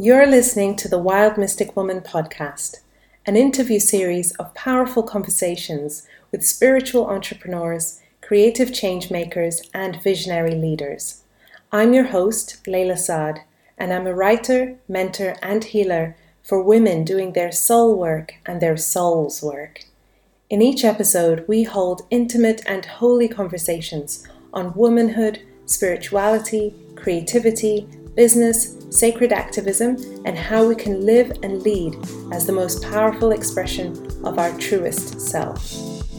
You're listening to the Wild Mystic Woman podcast, an interview series of powerful conversations with spiritual entrepreneurs, creative change makers, and visionary leaders. I'm your host, Layla Saad, and I'm a writer, mentor, and healer for women doing their soul work and their soul's work. In each episode, we hold intimate and holy conversations on womanhood, spirituality, creativity, business, sacred activism, and how we can live and lead as the most powerful expression of our truest self.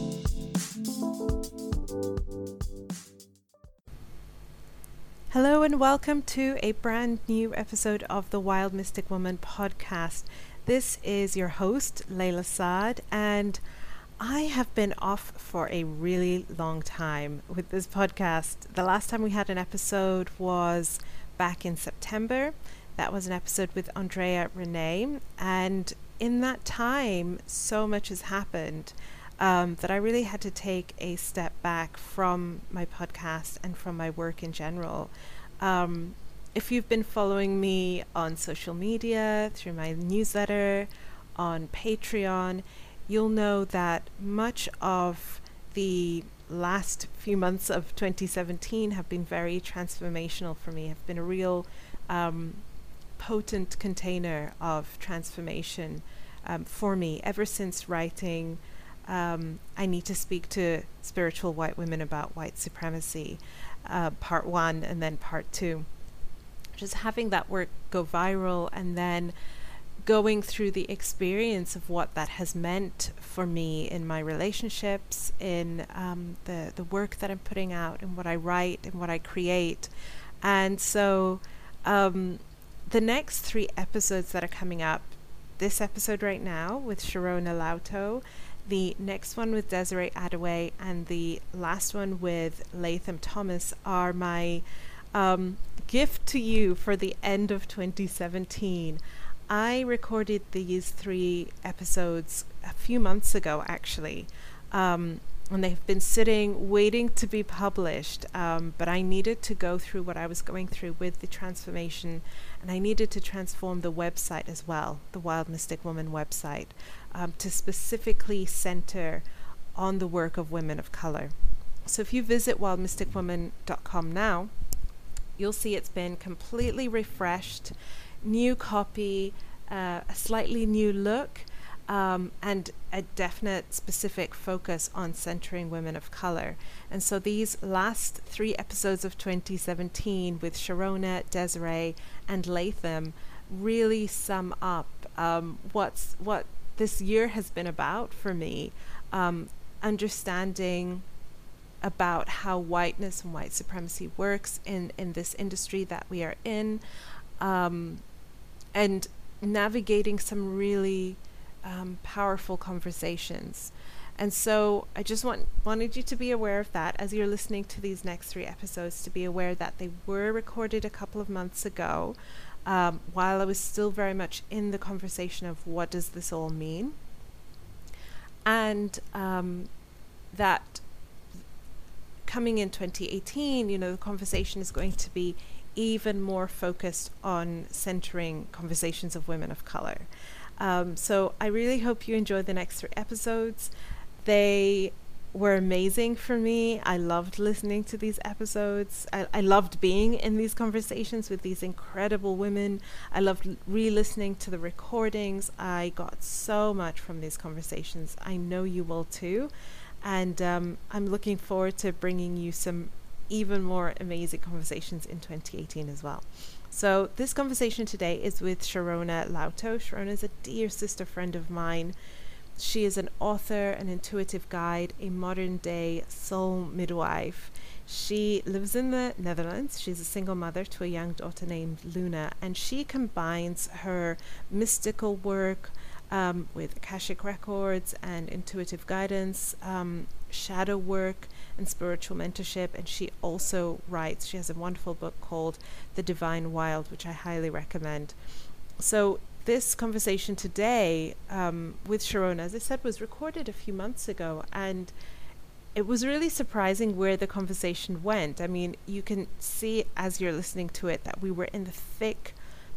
Hello and welcome to a brand new episode of the Wild Mystic Woman podcast. This is your host, Layla Saad, and I have been off for a really long time with this podcast. The last time we had an episode was back in September. That was an episode with Andrea Renee, and in that time so much has happened that I really had to take a step back from my podcast and from my work in general. If you've been following me on social media, through my newsletter, on Patreon, you'll know that much of the last few months of 2017 have been very transformational for me, have been a real potent container of transformation for me ever since writing I Need to Speak to Spiritual White Women About White Supremacy, part 1 and then part 2. Just having that work go viral and then going through the experience of what that has meant for me in my relationships, in the work that I'm putting out and what I write and what I create. And so the next 3 episodes that are coming up, this episode right now with Sharona Lauto, the next one with Desiree Adaway, and the last one with Latham Thomas are my gift to you for the end of 2017. I recorded these 3 episodes a few months ago, actually, and they've been sitting, waiting to be published, but I needed to go through what I was going through with the transformation, and I needed to transform the website as well, the Wild Mystic Woman website, to specifically center on the work of women of color. So if you visit wildmysticwoman.com now, you'll see it's been completely refreshed, new copy, a slightly new look, and a definite specific focus on centering women of color. And so these last 3 episodes of 2017 with Sharona, Desiree, and Latham really sum up what this year has been about for me, understanding about how whiteness and white supremacy works in this industry that we are in, and navigating some really powerful conversations. And so I just wanted you to be aware of that as you're listening to these next 3 episodes, to be aware that they were recorded a couple of months ago, while I was still very much in the conversation of what does this all mean, and that coming in 2018, the conversation is going to be even more focused on centering conversations of women of color. So I really hope you enjoy the next 3 episodes. They were amazing for me. I loved listening to these episodes. I loved being in these conversations with these incredible women. I loved re-listening to the recordings. I got so much from these conversations. I know you will too. And I'm looking forward to bringing you some even more amazing conversations in 2018 as well. So this conversation today is with Sharona Lauto. Sharona is a dear sister friend of mine. She is an author, an intuitive guide, a modern day soul midwife. She lives in the Netherlands. She's a single mother to a young daughter named Luna, and she combines her mystical work with Akashic records and intuitive guidance, shadow work and spiritual mentorship. And she also writes, she has a wonderful book called The Divine Wild, which I highly recommend. So this conversation today with Sharona, as I said, was recorded a few months ago, and it was really surprising where the conversation went. I mean, you can see as you're listening to it that we were in the thick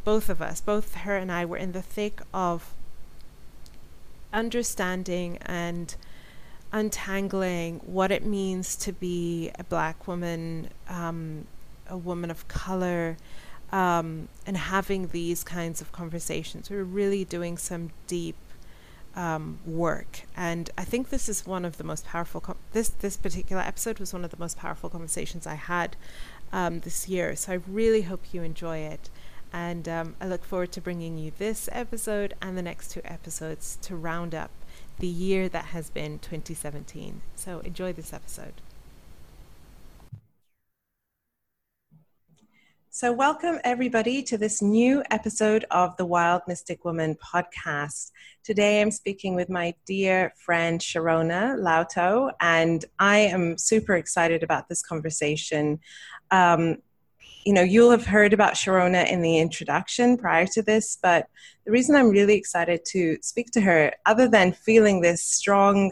both of us, both her and I, were in the thick of understanding and untangling what it means to be a Black woman, a woman of color, and having these kinds of conversations. We were really doing some deep work, and I think this is one of the most powerful. This particular episode was one of the most powerful conversations I had this year. So I really hope you enjoy it, and I look forward to bringing you this episode and the next 2 episodes to round up the year that has been 2017. So enjoy this episode. So welcome everybody to this new episode of the Wild Mystic Woman podcast. Today I'm speaking with my dear friend Sharona Lauto, and I am super excited about this conversation. You'll have heard about Sharona in the introduction prior to this, but the reason I'm really excited to speak to her, other than feeling this strong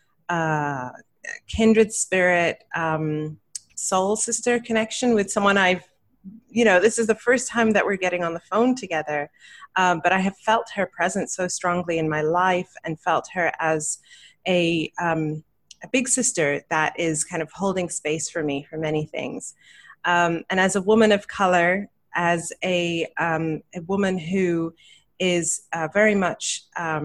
kindred spirit, soul sister connection with someone this is the first time that we're getting on the phone together, but I have felt her presence so strongly in my life and felt her as a big sister that is kind of holding space for me for many things. And as a woman of color, as a woman who is very much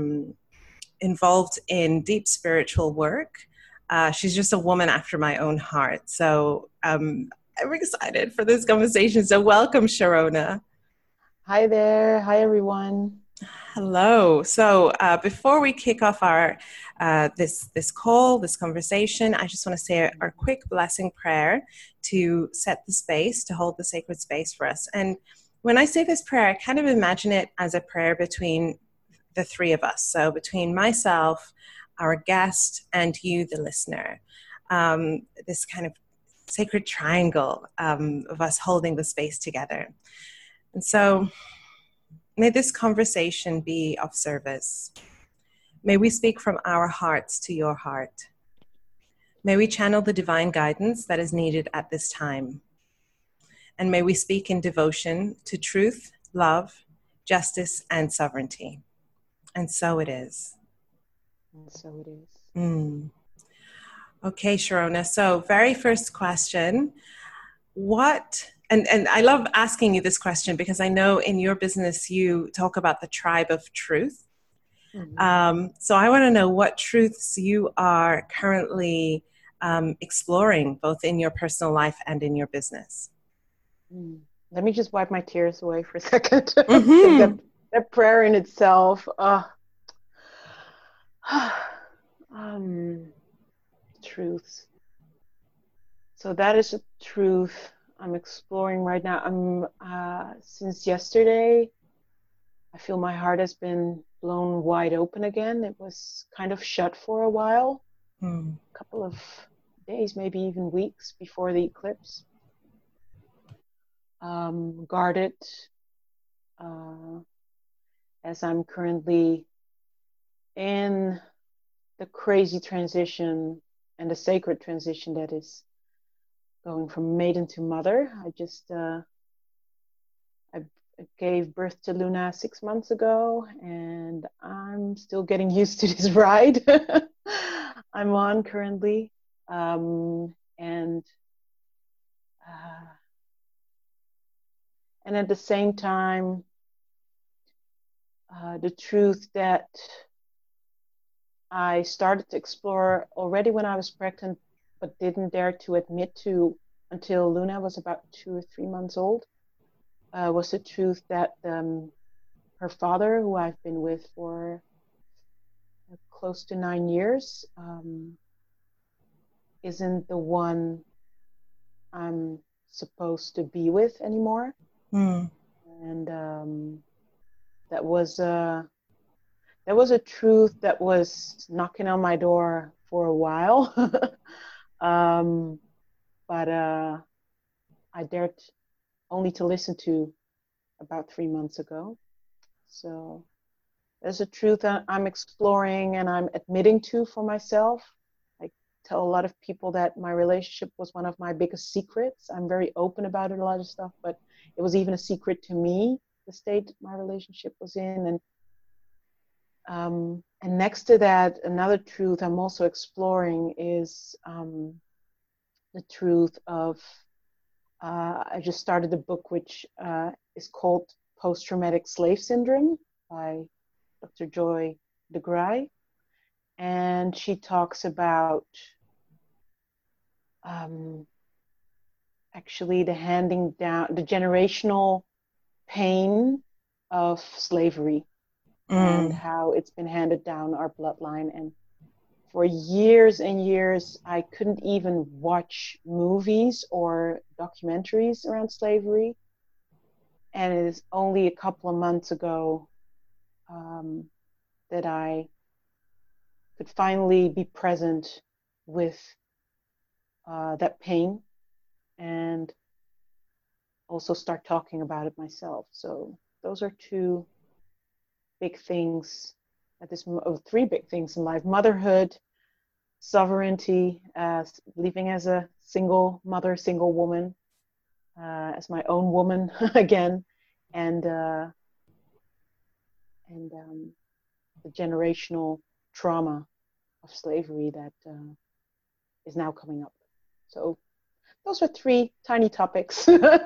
involved in deep spiritual work, she's just a woman after my own heart. So I'm excited for this conversation. So welcome, Sharona. Hi there. Hi, everyone. Hello. So before we kick off our this conversation, I just want to say our quick blessing prayer to set the space, to hold the sacred space for us. And when I say this prayer, I kind of imagine it as a prayer between the 3 of us. So between myself, our guest, and you, the listener. This kind of sacred triangle of us holding the space together. And so may this conversation be of service. May we speak from our hearts to your heart. May we channel the divine guidance that is needed at this time. And may we speak in devotion to truth, love, justice, and sovereignty. And so it is. And so it is. Okay, Sharona. So very first question, and I love asking you this question because I know in your business you talk about the tribe of truth. Mm-hmm. So I want to know what truths you are currently exploring, both in your personal life and in your business. Let me just wipe my tears away for a second. Mm-hmm. that prayer in itself. Truths. So that is a truth I'm exploring right now. Since yesterday, I feel my heart has been blown wide open again. It was kind of shut for a while, a couple of days, maybe even weeks before the eclipse. Guarded, as I'm currently in the crazy transition and the sacred transition that is going from maiden to mother. I gave birth to Luna 6 months ago, and I'm still getting used to this ride I'm on currently. And at the same time, the truth that I started to explore already when I was pregnant, but didn't dare to admit to until Luna was about 2 or 3 months old, was the truth that her father, who I've been with for close to 9 years, isn't the one I'm supposed to be with anymore. And that was a truth that was knocking on my door for a while. But I dared only to listen to about 3 months ago. So there's a truth that I'm exploring and I'm admitting to for myself. I tell a lot of people that my relationship was one of my biggest secrets. I'm very open about it, a lot of stuff, but it was even a secret to me. the state my relationship was in. And next to that, another truth I'm also exploring is the truth of, I just started a book which is called Post-Traumatic Slave Syndrome by Dr. Joy DeGruy. And she talks about actually the handing down, the generational pain of slavery and how it's been handed down our bloodline. And for years and years, I couldn't even watch movies or documentaries around slavery. And it is only a couple of months ago that I could finally be present with that pain and also start talking about it myself. So those are two big things at this moment, three big things in life: motherhood, sovereignty, living as a single mother, single woman, as my own woman again, and the generational trauma of slavery that is now coming up. So those are three tiny topics.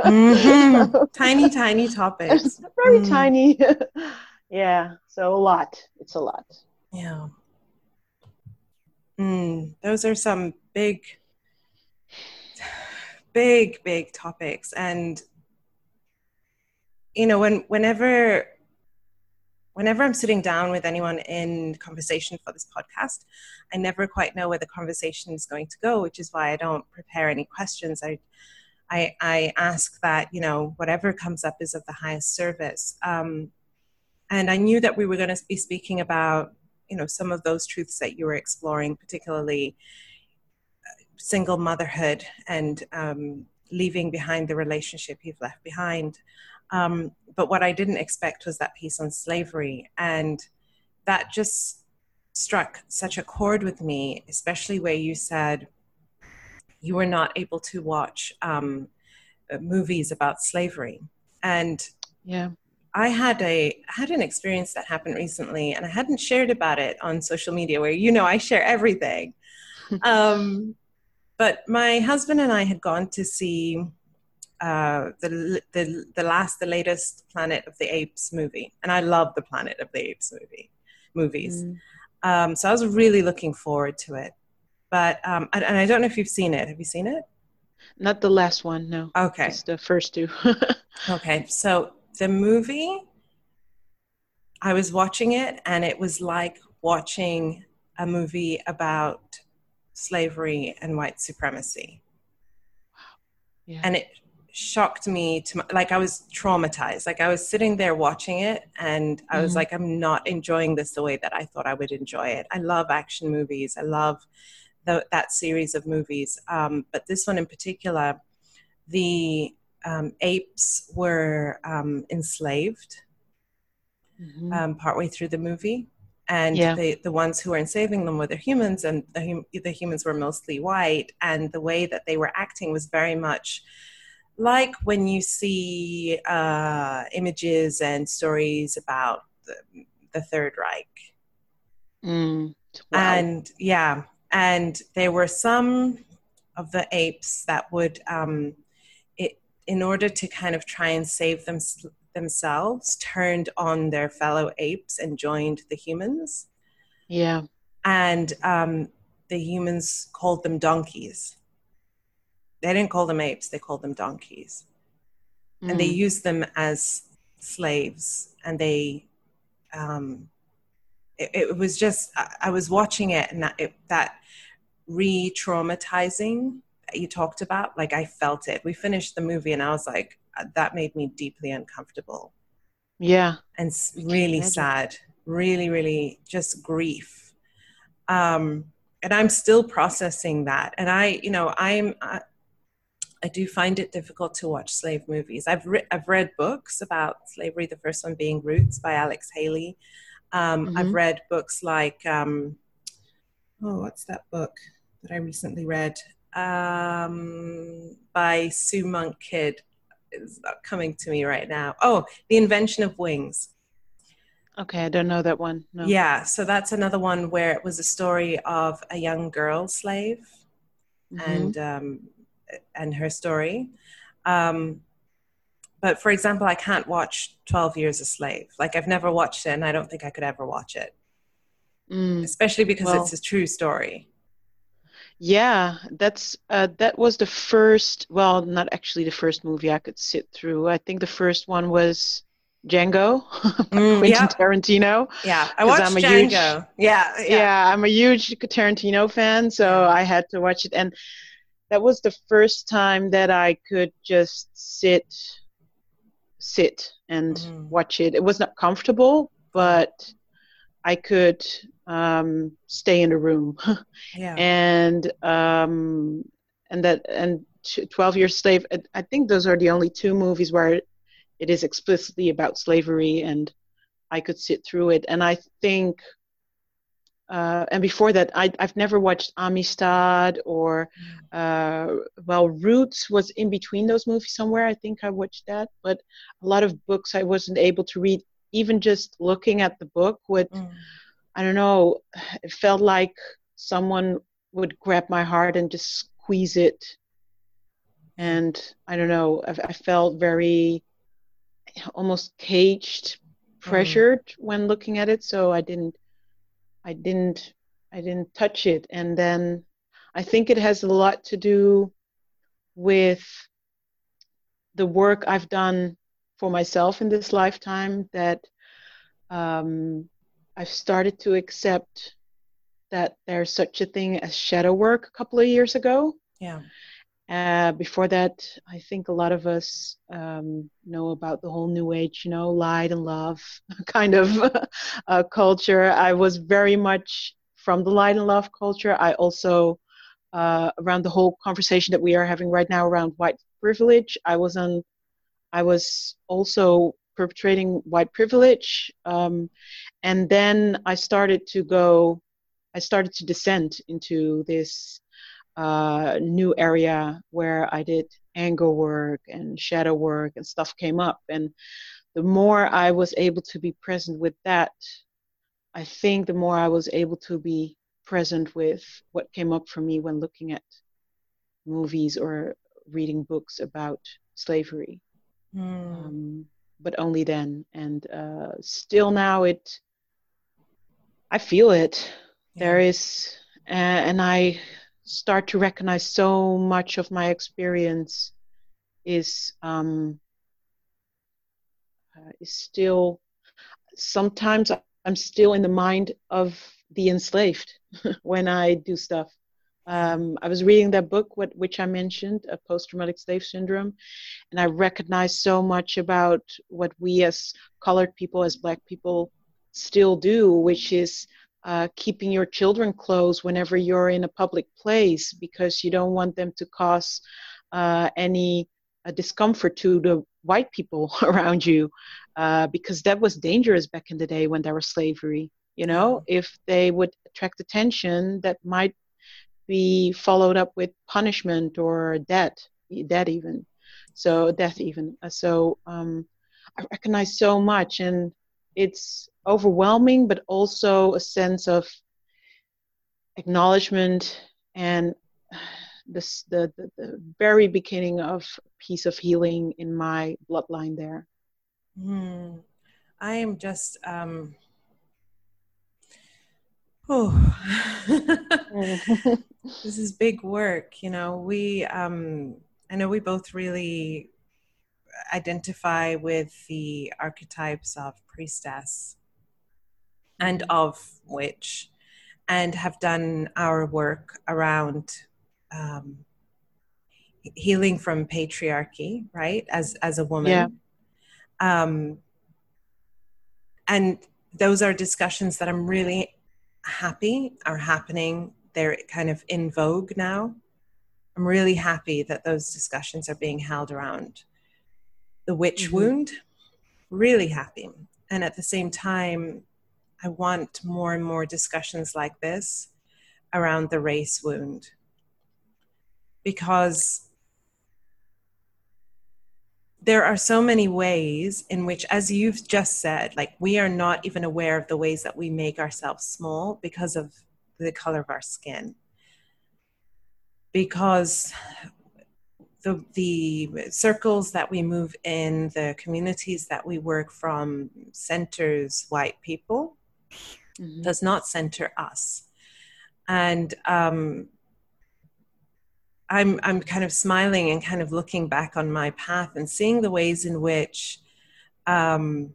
Tiny topics. Very tiny. Yeah, so a lot. It's a lot. Yeah. Those are some big topics. And, you know, whenever I'm sitting down with anyone in conversation for this podcast, I never quite know where the conversation is going to go, which is why I don't prepare any questions. I ask that, you know, whatever comes up is of the highest service. And I knew that we were going to be speaking about, you know, some of those truths that you were exploring, particularly single motherhood and leaving behind the relationship you've left behind. But what I didn't expect was that piece on slavery. And that just struck such a chord with me, especially where you said you were not able to watch movies about slavery. And yeah, I had an experience that happened recently, and I hadn't shared about it on social media, where, you know, I share everything. But my husband and I had gone to see the latest Planet of the Apes movie, and I love the Planet of the Apes movies. So I was really looking forward to it. But and I don't know if you've seen it. Have you seen it? Not the last one, no. Okay. Just the first two. Okay, so the movie, I was watching it, and it was like watching a movie about slavery and white supremacy. Yeah. And it shocked me like I was traumatized. Like I was sitting there watching it, and I was like, I'm not enjoying this the way that I thought I would enjoy it. I love action movies. I love that series of movies. But this one in particular, the apes were enslaved partway through the movie. And the ones who were enslaving them were the humans, and the humans were mostly white. And the way that they were acting was very much like when you see images and stories about the Third Reich. Wow. And and there were some of the apes that would, in order to kind of try and save themselves, turned on their fellow apes and joined the humans. Yeah. And the humans called them donkeys. They didn't call them apes, they called them donkeys. And they used them as slaves. And they, it was just, I was watching it, and that re-traumatizing that you talked about, like I felt it. We finished the movie and I was like, that made me deeply uncomfortable. Yeah. And really sad, really, really just grief. And I'm still processing that. And I do find it difficult to watch slave movies. I've read books about slavery, the first one being Roots by Alex Haley. I've read books like, what's that book that I recently read? By Sue Monk Kidd. It's not coming to me right now. Oh, The Invention of Wings. Okay, I don't know that one. No. Yeah, so that's another one where it was a story of a young girl slave and her story. But for example, I can't watch 12 Years a Slave. Like, I've never watched it, and I don't think I could ever watch it, especially because it's a true story. Yeah, that was the first, well, not actually the first movie I could sit through. I think the first one was Django by Quentin Tarantino. Yeah, I watched Django. I'm a huge Tarantino fan, so I had to watch it. And that was the first time that I could just sit and watch it. It was not comfortable, but I could stay in the room. And 12 Years Slave, I think those are the only two movies where it is explicitly about slavery, and I could sit through it. And I think and before that, I've never watched Amistad or Roots was in between those movies somewhere. I think I watched that, but a lot of books I wasn't able to read. Even just looking at the book would, I don't know, it felt like someone would grab my heart and just squeeze it. And I don't know, I felt very almost caged, pressured when looking at it. So I didn't touch it. And then I think it has a lot to do with the work I've done for myself in this lifetime, that I've started to accept that there's such a thing as shadow work a couple of years ago. Before that, I think a lot of us know about the whole New Age, light and love kind of culture. I was very much from the light and love culture. I also, around the whole conversation that we are having right now around white privilege, I was also perpetrating white privilege. And then I started to descend into this new area where I did anger work and shadow work, and stuff came up. And the more I was able to be present with that, I think the more I was able to be present with what came up for me when looking at movies or reading books about slavery. But only then. And still now I feel it. There is, and I start to recognize so much of my experience is still, sometimes I'm still in the mind of the enslaved when I do stuff. I was reading that book, which I mentioned, Post-Traumatic Slave Syndrome, and I recognized so much about what we as colored people, as Black people, still do, which is keeping your children close whenever you're in a public place, because you don't want them to cause any discomfort to the white people around you, because that was dangerous back in the day when there was slavery. If they would attract attention, that might be followed up with punishment or death even. So I recognize so much, and it's overwhelming, but also a sense of acknowledgement and the very beginning of a piece of healing in my bloodline there. I am just this is big work. I know we both really identify with the archetypes of priestess and of witch, and have done our work around healing from patriarchy, right? As a woman. And those are discussions that I'm really happy are happening. They're kind of in vogue now. I'm really happy that those discussions are being held around the witch wound. Really happy. And at the same time, I want more and more discussions like this around the race wound. Because there are so many ways in which, as you've just said, like we are not even aware of the ways that we make ourselves small because of the color of our skin. Because the circles that we move in, the communities that we work from centers white people, does not center us. And I'm kind of smiling and kind of looking back on my path and seeing the ways in which I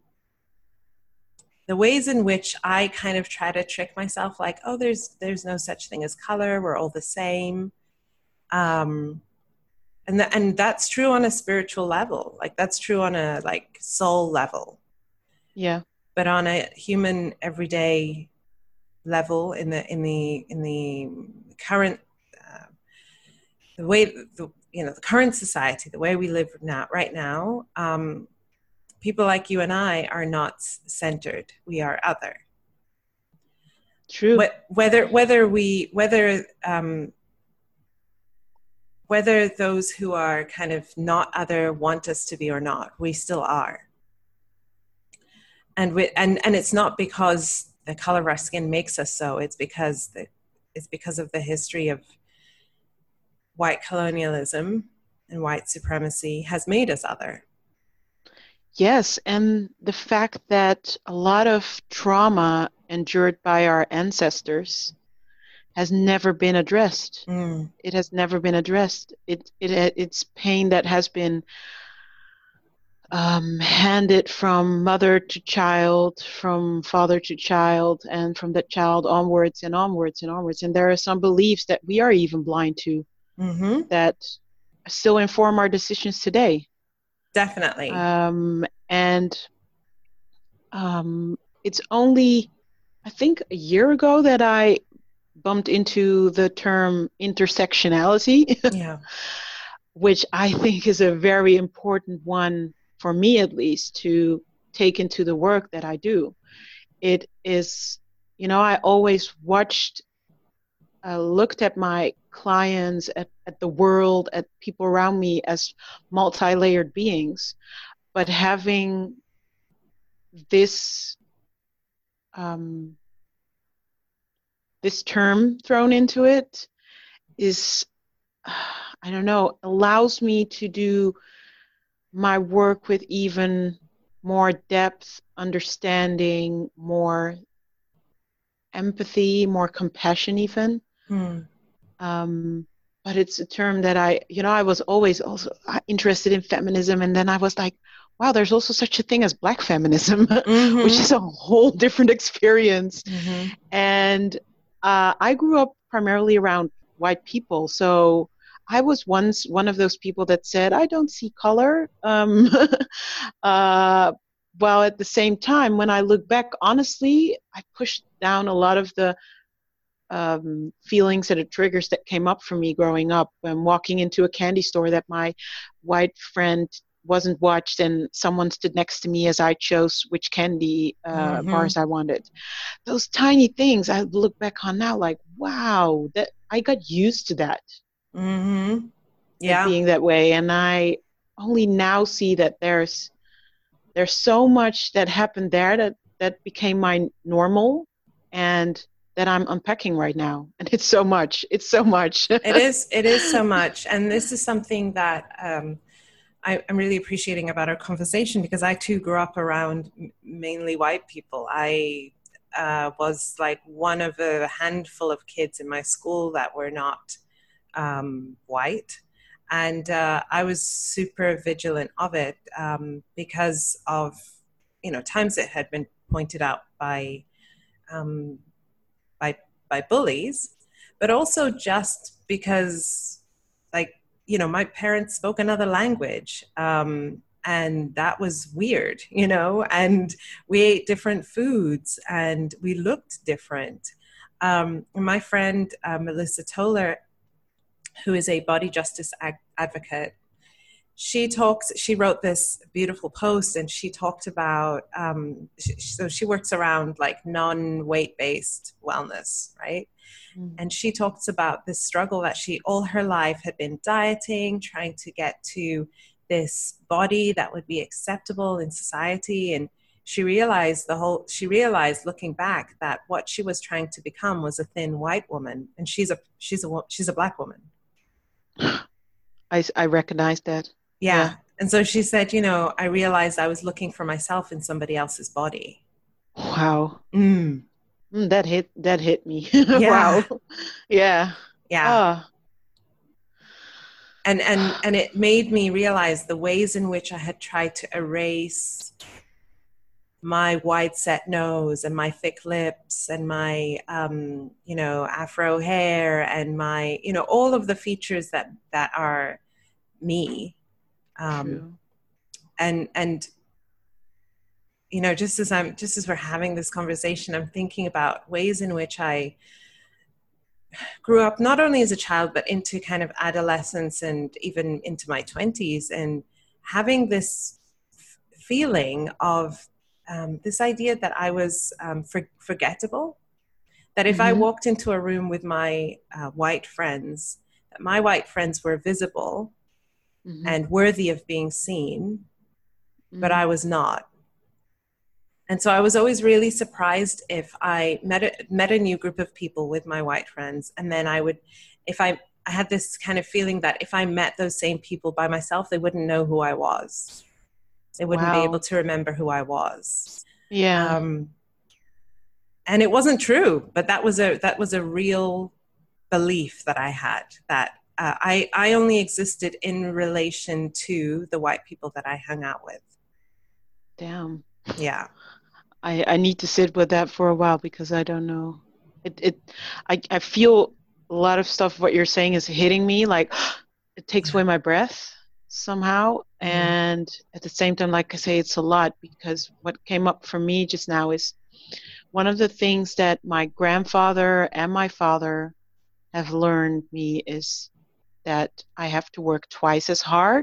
kind of try to trick myself, like, oh, there's no such thing as color. We're all the same. And that's true on a spiritual level. Like that's true on a like soul level. Yeah. But on a human everyday level, in the current the way the current society, the way we live right now, people like you and I are not centered. We are other. True. Whether those who are kind of not other want us to be or not, we still are. And it's not because the color of our skin makes us so. It's because of the history of white colonialism and white supremacy has made us other. Yes, and the fact that a lot of trauma endured by our ancestors has never been addressed. It has never been addressed. It's pain that has been handed from mother to child, from father to child, and from that child onwards and onwards and onwards. And there are some beliefs that we are even blind to that still inform our decisions today. Definitely. It's only, I think, a year ago that I bumped into the term intersectionality, which I think is a very important one for me, at least, to take into the work that I do. It is, I always looked at my clients, at the world, at people around me as multi-layered beings, but having this this term thrown into it is, I don't know, allows me to do my work with even more depth, understanding, more empathy, more compassion even. But it's a term that I was always also interested in feminism, and then I was like, wow, there's also such a thing as Black feminism, which is a whole different experience. And I grew up primarily around white people, so I was once one of those people that said, I don't see color. While at the same time, when I look back, honestly, I pushed down a lot of the feelings and the triggers that came up for me growing up when walking into a candy store that my white friend wasn't watched and someone stood next to me as I chose which candy bars I wanted. Those tiny things I look back on now like, wow, that I got used to that. Being that way. And I only now see that there's so much that happened there that became my normal and that I'm unpacking right now. And it's so much. It is so much. And this is something that I'm really appreciating about our conversation, because I too grew up around mainly white people. I was like one of a handful of kids in my school that were not white. And I was super vigilant of it because of, times it had been pointed out by bullies, but also just because, like, my parents spoke another language, and that was weird, and we ate different foods and we looked different. My friend, Melissa Toller, who is a body justice advocate, she wrote this beautiful post, and she talked about, so she works around like non-weight-based wellness, right? And she talks about this struggle that she all her life had been dieting, trying to get to this body that would be acceptable in society. And she realized looking back that what she was trying to become was a thin white woman, and she's a black woman. I recognize that. Yeah. And so she said, I realized I was looking for myself in somebody else's body. Wow. Mm. That hit me. Yeah. Wow. Yeah. Yeah. And it made me realize the ways in which I had tried to erase my wide set nose and my thick lips and my afro hair and my all of the features that are me. True. And just as we're having this conversation, I'm thinking about ways in which I grew up, not only as a child, but into kind of adolescence and even into my 20s, and having this feeling of this idea that I was forgettable, that if I walked into a room with my white friends, that my white friends were visible and worthy of being seen, but I was not. And so I was always really surprised if I met a new group of people with my white friends, and then I had this kind of feeling that if I met those same people by myself, they wouldn't know who I was. They wouldn't be able to remember who I was. Yeah. And it wasn't true, but that was a real belief that I had, that I only existed in relation to the white people that I hung out with. Damn. Yeah. I need to sit with that for a while, because I don't know. I feel a lot of stuff what you're saying is hitting me, like it takes away my breath somehow. And at the same time, like I say, it's a lot, because what came up for me just now is one of the things that my grandfather and my father have learned me is that I have to work twice as hard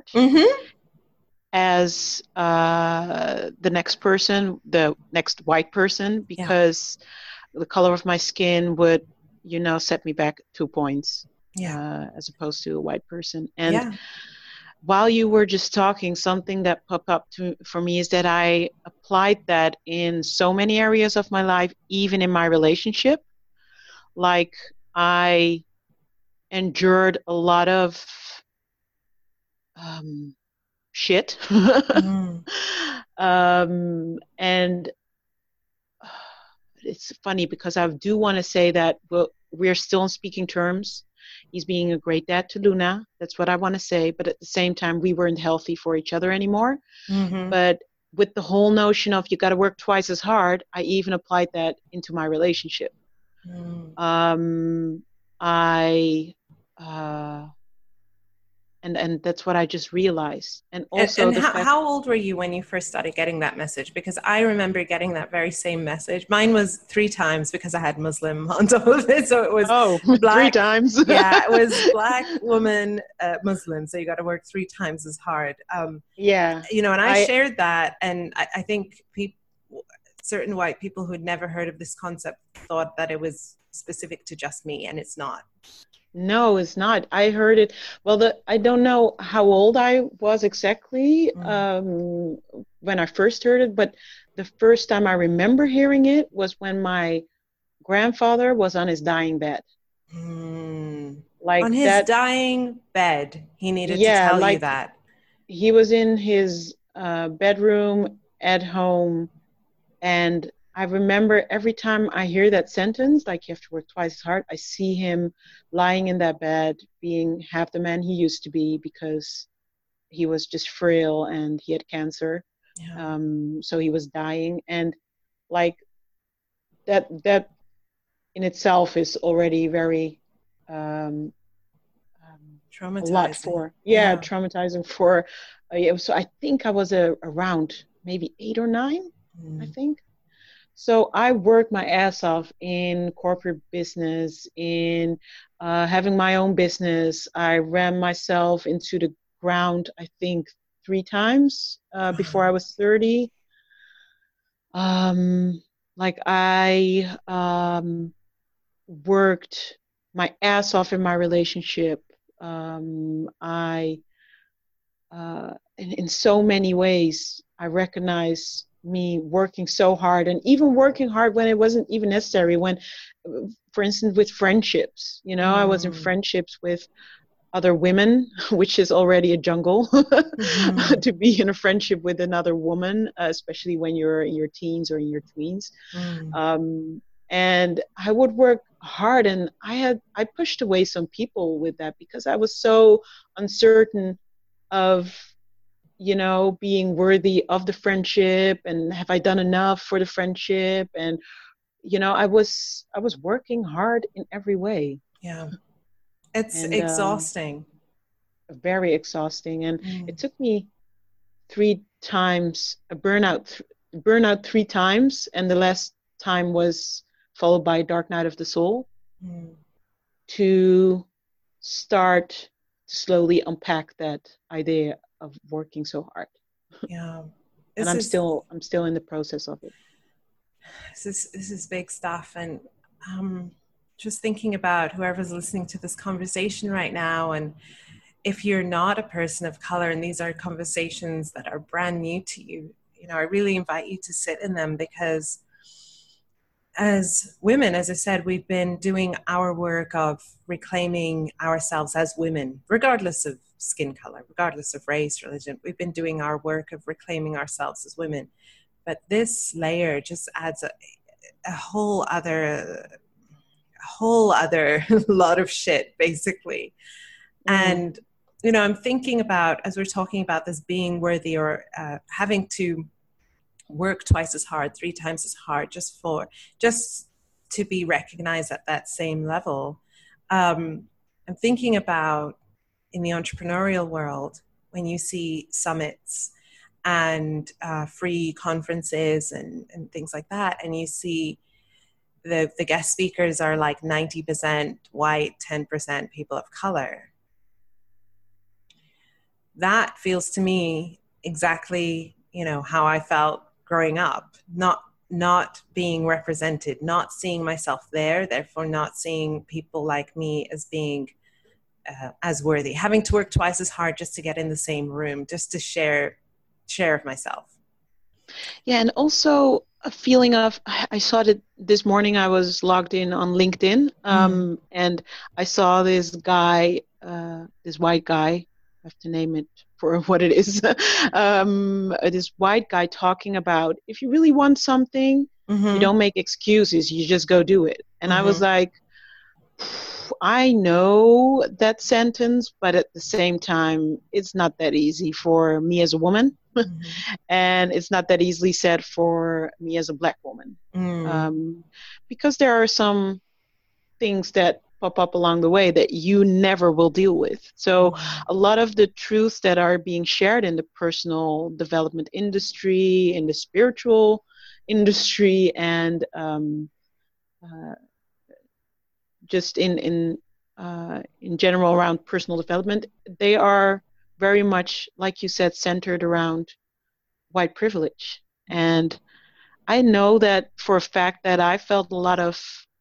as the next person, the next white person, because the color of my skin would, set me back 2 points, as opposed to a white person. And while you were just talking, something that popped up for me is that I applied that in so many areas of my life, even in my relationship. Like, I endured a lot of shit. And it's funny, because I do want to say that we're still on speaking terms. He's being a great dad to Luna. That's what I want to say. But at the same time, we weren't healthy for each other anymore. But with the whole notion of you got to work twice as hard, I even applied that into my relationship. And that's what I just realized. And also, how old were you when you first started getting that message? Because I remember getting that very same message. Mine was 3 times, because I had Muslim on top of it. So it was black, 3 times. Yeah, it was black woman, Muslim. So you got to work 3 times as hard. And I shared that. And I think certain white people who had never heard of this concept thought that it was specific to just me, and it's not. No, it's not. I heard it. Well, I don't know how old I was exactly when I first heard it, but the first time I remember hearing it was when my grandfather was on his dying bed. Like on his dying bed, he needed to tell you that. He was in his bedroom at home, and I remember every time I hear that sentence, like you have to work twice as hard, I see him lying in that bed, being half the man he used to be, because he was just frail and he had cancer. So he was dying. And like that in itself is already very traumatizing. A lot for traumatizing for. So I think I was around maybe 8 or 9, I think. So I worked my ass off in corporate business, in having my own business. I ran myself into the ground, I think, 3 times before I was 30. Like I worked my ass off in my relationship. I in so many ways, I recognize me working so hard, and even working hard when it wasn't even necessary. When, for instance, with friendships, I was in friendships with other women, which is already a jungle to be in a friendship with another woman, especially when you're in your teens or in your tweens. And I would work hard, and I pushed away some people with that because I was so uncertain of being worthy of the friendship, and have I done enough for the friendship. And I was working hard in every way. Yeah, it's and exhausting. Very exhausting. And it took me 3 times a burnout 3 times, and the last time was followed by Dark Night of the Soul, to start to slowly unpack that idea of working so hard. Yeah. And I'm still in the process of it. This is big stuff. And just thinking about whoever's listening to this conversation right now, and if you're not a person of color and these are conversations that are brand new to you, I really invite you to sit in them, because as women, as I said, we've been doing our work of reclaiming ourselves as women, regardless of skin color, regardless of race, religion. We've been doing our work of reclaiming ourselves as women. But this layer just adds a whole other lot of shit, basically. And, I'm thinking about, as we're talking about this being worthy, or having to work twice as hard, 3 times as hard, just to be recognized at that same level. I'm thinking about in the entrepreneurial world, when you see summits and free conferences and things like that, and you see the guest speakers are like 90% white, 10% people of color. That feels to me exactly, how I felt growing up, not being represented, not seeing myself there, therefore not seeing people like me as being as worthy, having to work twice as hard just to get in the same room, just to share of myself. Yeah, and also a feeling of, I saw that this morning. I was logged in on LinkedIn, and I saw this guy, this white guy, I have to name it for what it is, this white guy talking about, if you really want something, you don't make excuses, you just go do it. And I was like, I know that sentence, but at the same time, it's not that easy for me as a woman. And it's not that easily said for me as a Black woman. Because there are some things that pop up along the way that you never will deal with. So a lot of the truths that are being shared in the personal development industry, in the spiritual industry, and just in general around personal development, they are very much, like you said, centered around white privilege. And I know that for a fact that I felt a lot of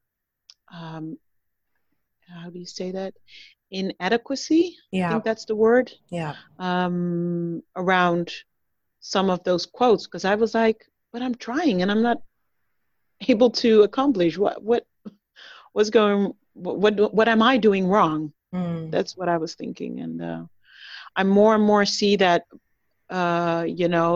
how do you say that? Inadequacy. Yeah. I think that's the word. Yeah. Around some of those quotes, because I was like, but I'm trying and I'm not able to accomplish what am I doing wrong? That's what I was thinking. And I more and more see that part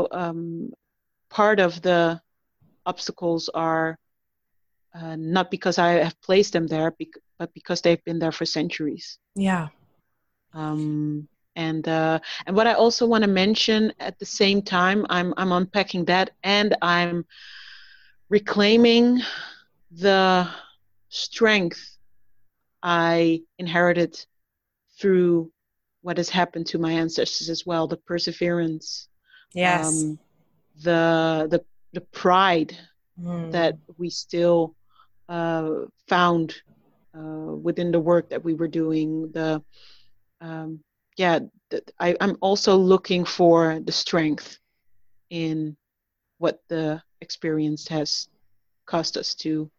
of the obstacles are not because I have placed them there, but because they've been there for centuries. Yeah. And what I also want to mention at the same time, I'm unpacking that, and I'm reclaiming the strength I inherited through what has happened to my ancestors as well, the perseverance, yes, the pride that we still found within the work that we were doing. I'm also looking for the strength in what the experience has caused us to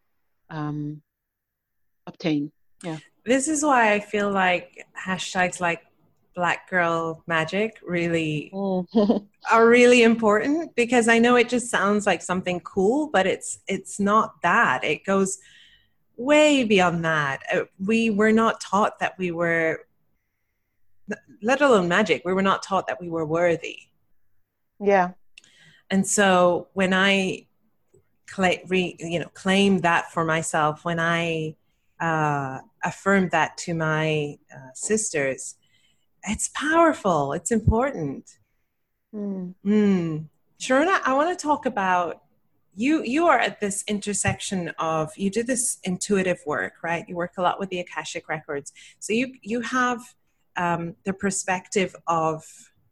obtain. Yeah. This is why I feel like hashtags like Black girl magic really Mm. are really important, because I know it just sounds like something cool, but it's not that. It goes way beyond that. We were not taught that we were, let alone magic, we were not taught that we were worthy. Yeah. And so when I claim that for myself, when I affirmed that to my sisters, it's powerful. It's important. Sharona, I want to talk about you. You are at this intersection of, you do this intuitive work, right? You work a lot with the Akashic records. So you have the perspective of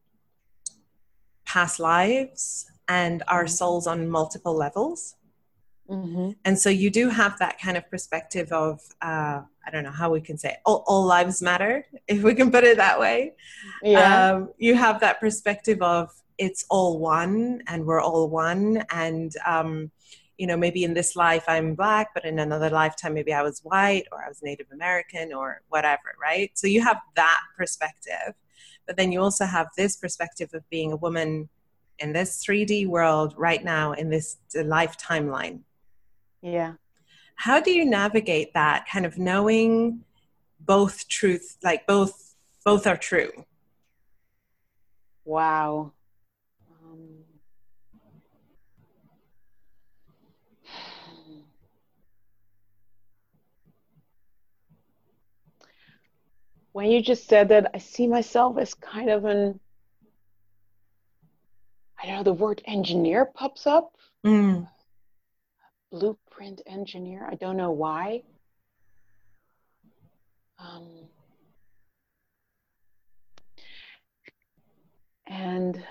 past lives and our souls on multiple levels. Mm-hmm. And so you do have that kind of perspective of, I don't know how we can say it, all lives matter, if we can put it that way. Yeah. You have that perspective of it's all one and we're all one. And, maybe in this life I'm Black, but in another lifetime, maybe I was white or I was Native American or whatever, right? So you have that perspective, but then you also have this perspective of being a woman in this 3D world right now, in this life timeline. Yeah. How do you navigate that, kind of knowing both truth, like both are true? Wow. When you just said that, I see myself as kind of an, I don't know, the word engineer pops up. Blueprint engineer. I don't know why. And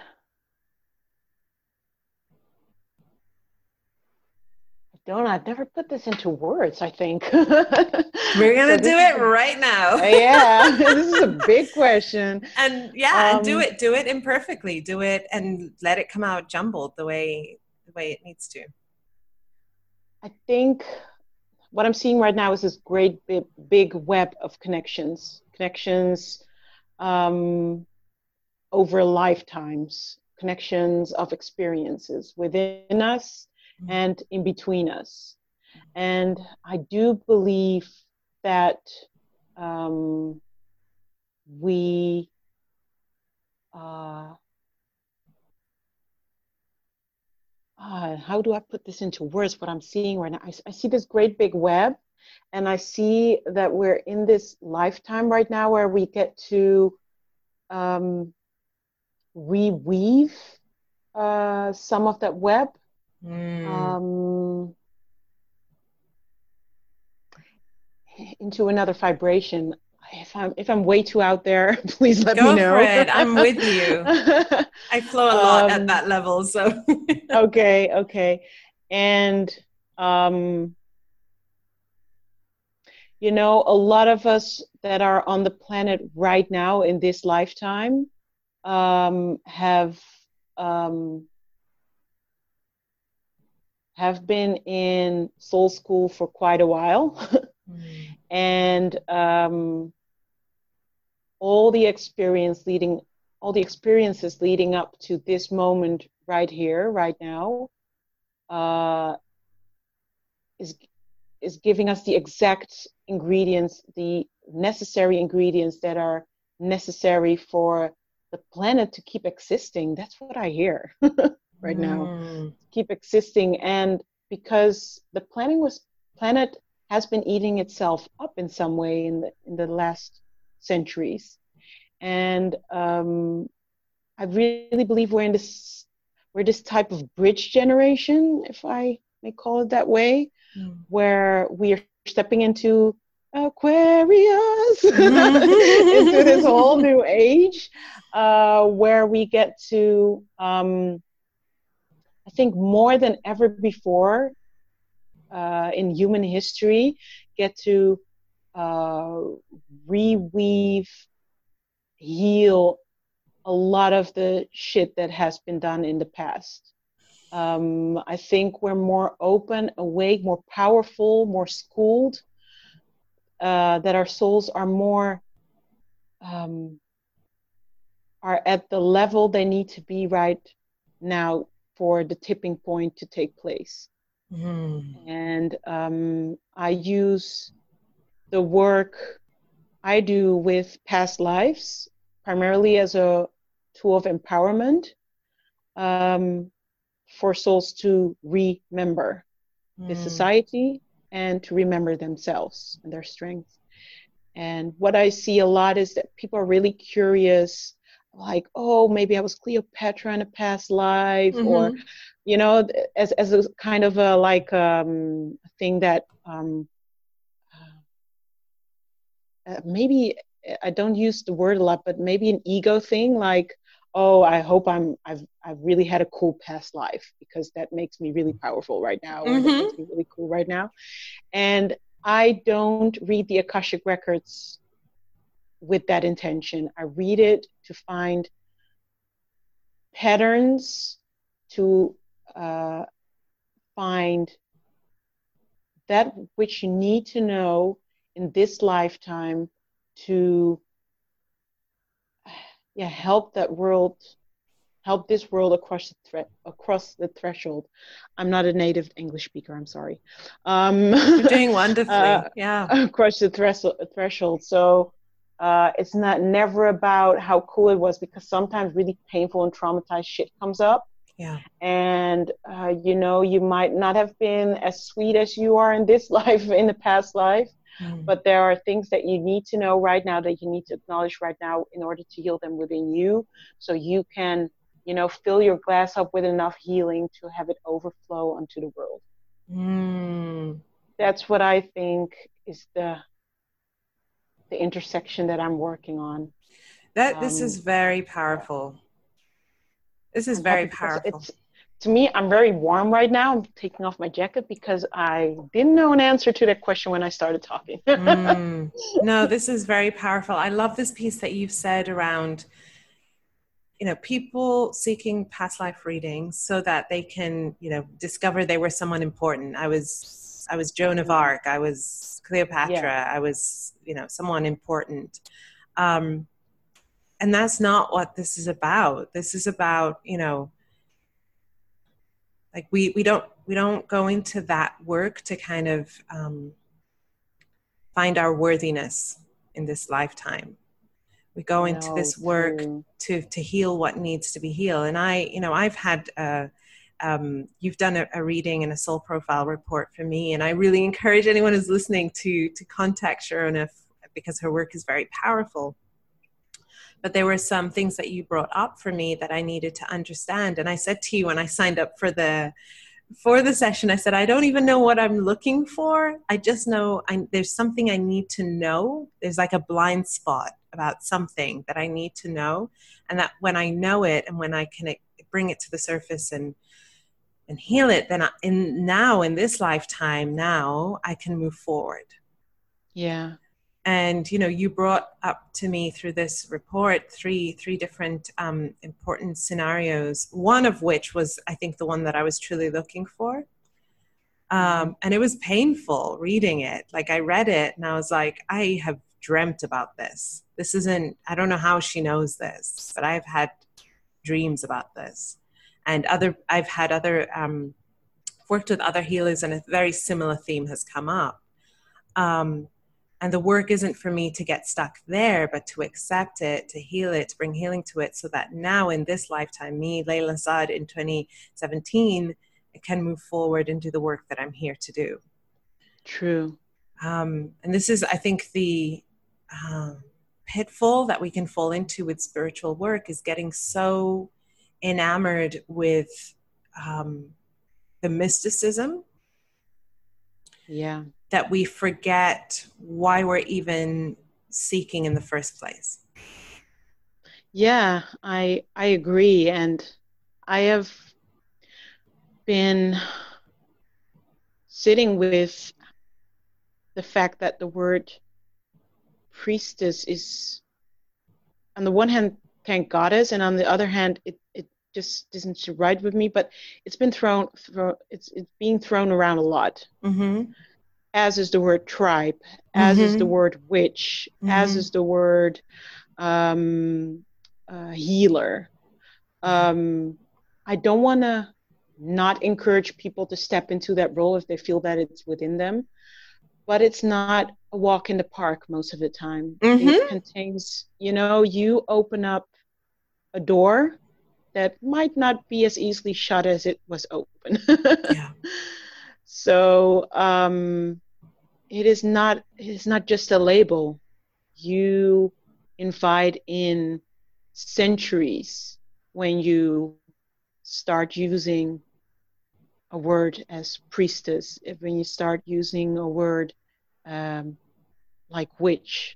I've never put this into words, I think. We're going to do it right now. Yeah, this is a big question. And and do it imperfectly. Do it and let it come out jumbled the way it needs to. I think what I'm seeing right now is this great big web of connections over lifetimes, connections of experiences within us and in between us. And I do believe that we how do I put this into words, what I'm seeing right now? I see this great big web, and I see that we're in this lifetime right now where we get to reweave some of that web. Into another vibration. If I'm way too out there, please let me know. Go for it. I'm with you. I flow a lot at that level, so. Okay. And a lot of us that are on the planet right now in this lifetime have been in soul school for quite a while. And all the experiences leading up to this moment right here, right now, is giving us the exact ingredients, the necessary ingredients that are necessary for the planet to keep existing. That's what I hear right now. Keep existing. And because the planet has been eating itself up in some way in the last centuries. And I really believe we're this type of bridge generation, if I may call it that way, where we are stepping into Aquarius, into this whole new age, where we get to, I think more than ever before, in human history, get to reweave, heal a lot of the shit that has been done in the past. I think we're more open, awake, more powerful, more schooled, that our souls are more are at the level they need to be right now for the tipping point to take place. And I use the work I do with past lives primarily as a tool of empowerment for souls to remember the society and to remember themselves and their strengths. And what I see a lot is that people are really curious, like, oh, maybe I was Cleopatra in a past life, or, you know, as a kind of a like thing that maybe I don't use the word a lot, but maybe an ego thing, like, oh, I hope I've really had a cool past life because that makes me really powerful right now, or that makes me really cool right now. And I don't read the Akashic Records with that intention. I read it to find patterns, to find that which you need to know in this lifetime to help that world, help this world across the threshold. I'm not a native English speaker, I'm sorry. You're doing wonderfully, yeah. Across the threshold. So it's never about how cool it was, because sometimes really painful and traumatized shit comes up. Yeah. And, you know, you might not have been as sweet as you are in this life, in the past life. But there are things that you need to know right now, that you need to acknowledge right now in order to heal them within you, so you can, you know, fill your glass up with enough healing to have it overflow onto the world. That's what I think is the intersection that I'm working on. This is very powerful. This is very powerful. To me, I'm very warm right now. I'm taking off my jacket because I didn't know an answer to that question when I started talking. No, this is very powerful. I love this piece that you've said around, you know, people seeking past life readings so that they can, you know, discover they were someone important. I was Joan of Arc. I was Cleopatra. Yeah. I was, you know, someone important. And that's not what this is about. This is about, you know, like we don't go into that work to kind of find our worthiness in this lifetime. We go into this work to heal what needs to be healed. And I've had you've done a reading and a soul profile report for me, and I really encourage anyone who's listening to contact Sharona, because her work is very powerful. But there were some things that you brought up for me that I needed to understand. And I said to you when I signed up for the session, I said, I don't even know what I'm looking for. I just know there's something I need to know. There's like a blind spot about something that I need to know. And that when I know it and when I can bring it to the surface and heal it, then in this lifetime, now I can move forward. Yeah. And, you know, you brought up to me through this report three different important scenarios, one of which was, I think, the one that I was truly looking for. And it was painful reading it. Like, I read it and I was like, I have dreamt about this. This isn't, I don't know how she knows this, but I've had dreams about this. And I've had worked with other healers, and a very similar theme has come up. And the work isn't for me to get stuck there, but to accept it, to heal it, to bring healing to it, so that now in this lifetime, me, Layla Saad, in 2017, I can move forward and do the work that I'm here to do. True. And this is, I think, the pitfall that we can fall into with spiritual work, is getting so enamored with the mysticism. Yeah. That we forget why we're even seeking in the first place. Yeah, I agree. And I have been sitting with the fact that the word priestess is, on the one hand, thank goddess, and on the other hand, it just doesn't sit right with me. But it's been it's being thrown around a lot. Mm-hmm. As is the word tribe, as is the word witch, as is the word healer. I don't want to not encourage people to step into that role if they feel that it's within them, but it's not a walk in the park most of the time. It contains, you open up a door that might not be as easily shut as it was open. Yeah. So it is not just a label. You invite in centuries when you start using a word as priestess, when you start using a word like witch.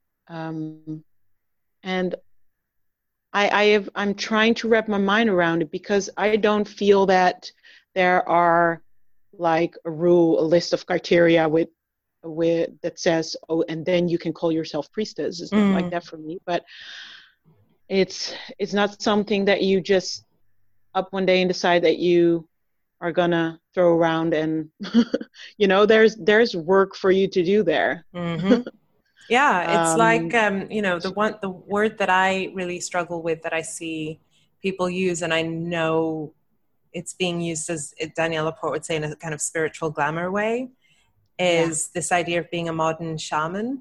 And I'm trying to wrap my mind around it, because I don't feel that there are like a list of criteria with that says, oh, and then you can call yourself priestess. It's not like that for me, but it's not something that you just up one day and decide that you are gonna throw around, and there's work for you to do there. Yeah, it's like the word that I really struggle with, that I see people use, and I know it's being used, as Danielle Laporte would say, in a kind of spiritual glamour way, is this idea of being a modern shaman.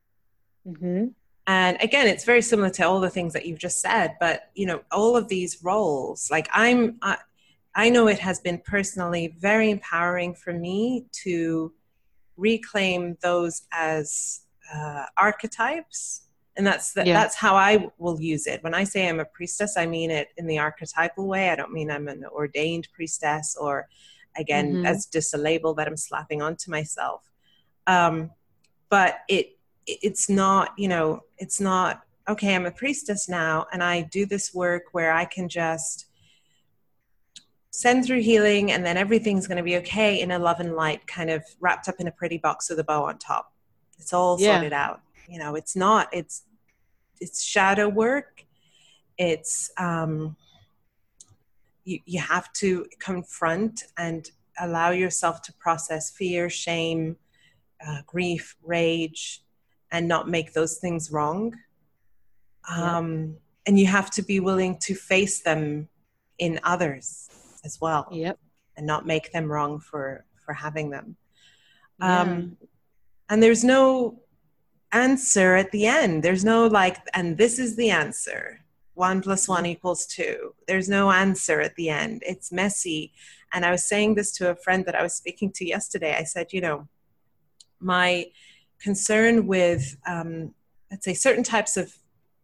And again, it's very similar to all the things that you've just said, but all of these roles, like I know it has been personally very empowering for me to reclaim those as archetypes, and that's how I will use it. When I say I'm a priestess, I mean it in the archetypal way. I don't mean I'm an ordained priestess, or again as just a label that I'm slapping onto myself. But it's not, it's not, okay, I'm a priestess now and I do this work where I can just send through healing and then everything's going to be okay in a love and light, kind of wrapped up in a pretty box with a bow on top. It's all sorted out. It's not, it's shadow work. It's, you have to confront and allow yourself to process fear, shame, grief, rage, and not make those things wrong. And you have to be willing to face them in others as well. And not make them wrong for having them. And there's no answer at the end. There's no and this is the answer. 1 + 1 = 2. There's no answer at the end. It's messy. And I was saying this to a friend that I was speaking to yesterday. I said, my concern with, let's say, certain types of,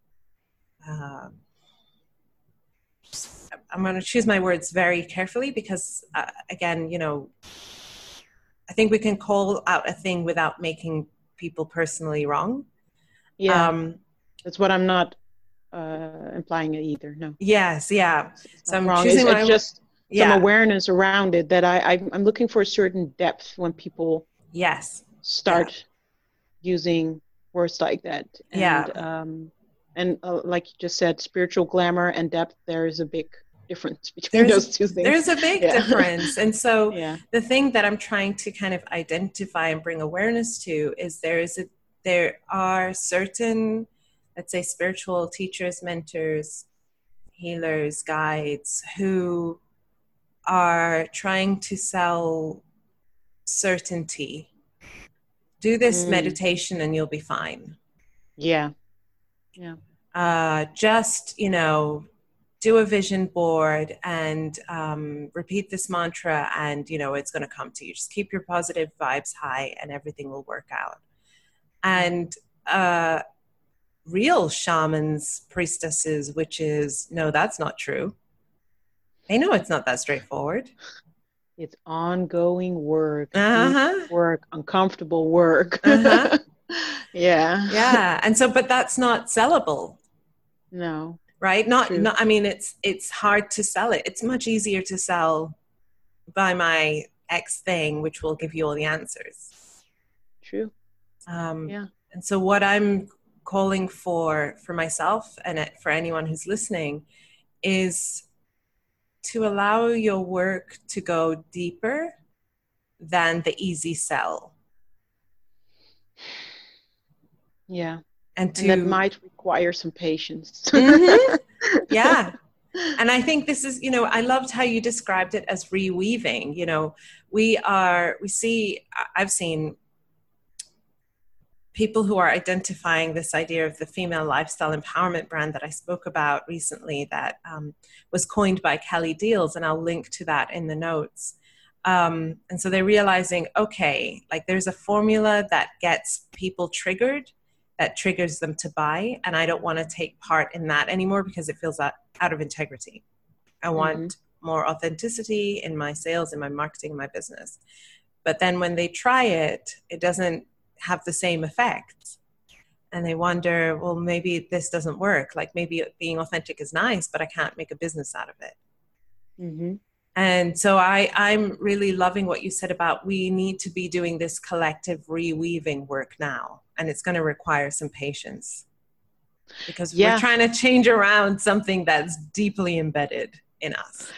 I'm going to choose my words very carefully because, again, I think we can call out a thing without making people personally wrong. That's what I'm not implying it either. No. Yes. Yeah. So I'm choosing it's just some awareness around it, that I'm looking for a certain depth when people start using words like that. And like you just said, spiritual glamour and depth, there is a big difference between those two things. There's a big difference. And so the thing that I'm trying to kind of identify and bring awareness to is there are certain, let's say, spiritual teachers, mentors, healers, guides who are trying to sell certainty. Do this meditation and you'll be fine. Just, do a vision board and repeat this mantra and, it's going to come to you. Just keep your positive vibes high and everything will work out. And real shamans, priestesses, witches, no, that's not true. They know it's not that straightforward. It's ongoing work, deep work, uncomfortable work. And so, but that's not sellable. No. Right? Not I mean, it's hard to sell it. It's much easier to sell buy my X thing, which will give you all the answers. True. And so what I'm calling for myself and for anyone who's listening is to allow your work to go deeper than the easy sell. And that might require some patience. Mm-hmm. Yeah. And I think this is, I loved how you described it as reweaving. I've seen people who are identifying this idea of the female lifestyle empowerment brand that I spoke about recently that was coined by Kelly Deals, and I'll link to that in the notes. And so they're realizing, okay, like there's a formula that gets people triggered, that triggers them to buy, and I don't want to take part in that anymore because it feels out of integrity. I want more authenticity in my sales, in my marketing, in my business. But then when they try it, it doesn't have the same effect. And they wonder, well, maybe this doesn't work. Like maybe being authentic is nice, but I can't make a business out of it. Mm-hmm. And so I'm really loving what you said about we need to be doing this collective reweaving work now. And it's going to require some patience because we're trying to change around something that's deeply embedded in us.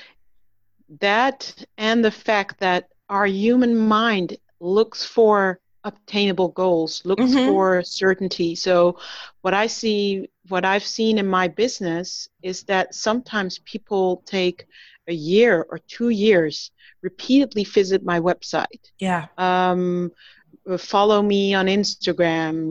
That and the fact that our human mind looks for obtainable goals, looks for certainty. So what I've seen in my business is that sometimes people take a year or 2 years, repeatedly visit my website. Yeah. Follow me on Instagram,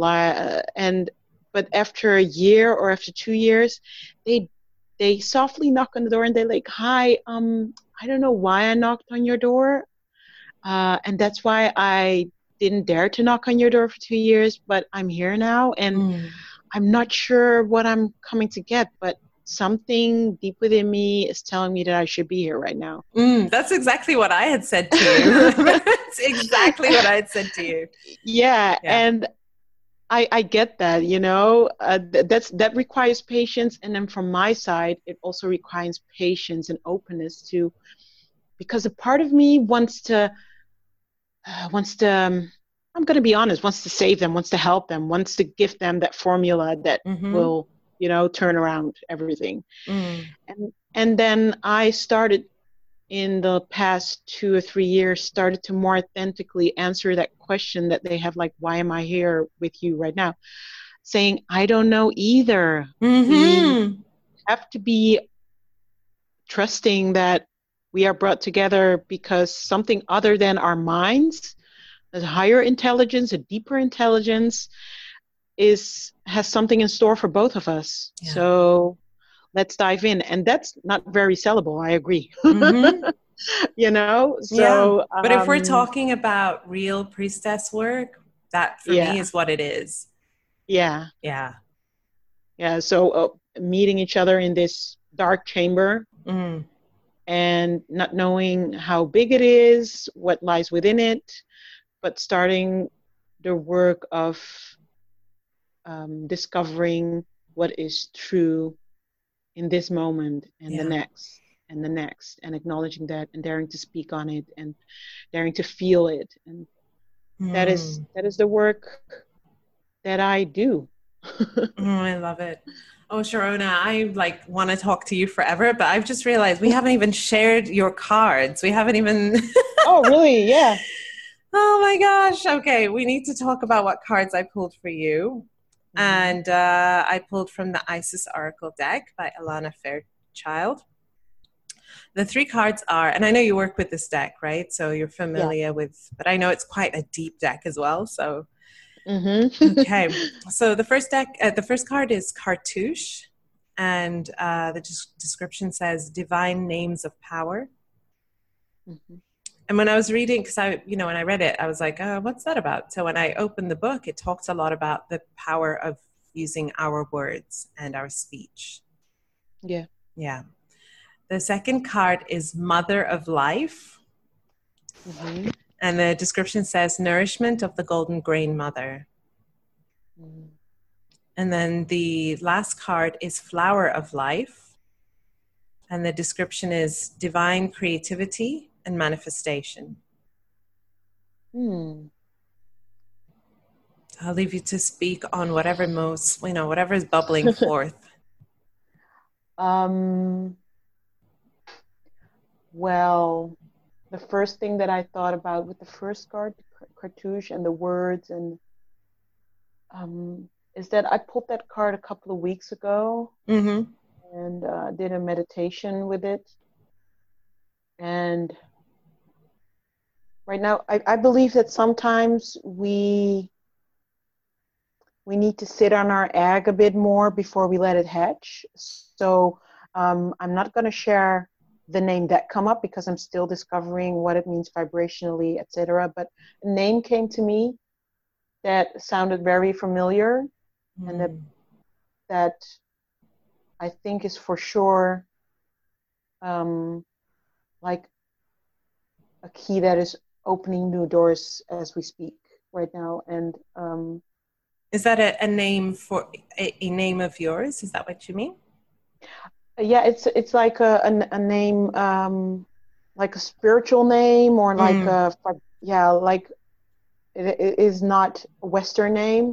but after a year or after 2 years, they softly knock on the door and they're like, "Hi, I don't know why I knocked on your door, and that's why I didn't dare to knock on your door for 2 years, but I'm here now, and I'm not sure what I'm coming to get, but something deep within me is telling me that I should be here right now." That's exactly what I had said to you. That's exactly what I had said to you. Yeah. And I get that, that requires patience. And then from my side, it also requires patience and openness too, because a part of me wants to, I'm going to be honest, wants to save them, wants to help them, wants to give them that formula that will, turn around everything. And then I started in the past 2 or 3 years, started to more authentically answer that question that they have, like, why am I here with you right now? Saying, I don't know either. We have to be trusting that we are brought together because something other than our minds, a higher intelligence, a deeper intelligence, has something in store for both of us. Yeah. So let's dive in. And that's not very sellable, I agree. So but if we're talking about real priestess work, that for me is what it is. So meeting each other in this dark chamber and not knowing how big it is, what lies within it, but starting the work of discovering what is true in this moment and the next and the next, and acknowledging that and daring to speak on it and daring to feel it. And that is the work that I do. I love it. Oh, Sharona, I want to talk to you forever, but I've just realized we haven't even shared your cards. We haven't even. Oh, really? Yeah. Oh my gosh. Okay. We need to talk about what cards I pulled for you. And I pulled from the Isis Oracle deck by Alana Fairchild. The 3 cards are, and I know you work with this deck, right? So you're familiar with, but I know it's quite a deep deck as well. So, okay. So the first card is Cartouche, and the description says Divine Names of Power. And when I was reading, because when I read it, I was like, what's that about? So when I opened the book, it talks a lot about the power of using our words and our speech. Yeah. Yeah. The second card is Mother of Life. And the description says Nourishment of the Golden Grain Mother. And then the last card is Flower of Life. And the description is Divine Creativity and Manifestation. I'll leave you to speak on whatever whatever is bubbling forth. Well, the first thing that I thought about with the first card, Cartouche, and the words, and is that I pulled that card a couple of weeks ago Mm-hmm. and did a meditation with it. And right now, I believe that sometimes we need to sit on our egg a bit more before we let it hatch. So I'm not going to share the name that come up because I'm still discovering what it means vibrationally, etc. But a name came to me that sounded very familiar, and that I think is for sure like a key that is opening new doors as we speak right now. And is that a name for a name of yours? Is that what you mean? yeah, it's like a name, like a spiritual name, or like like it is not a Western name.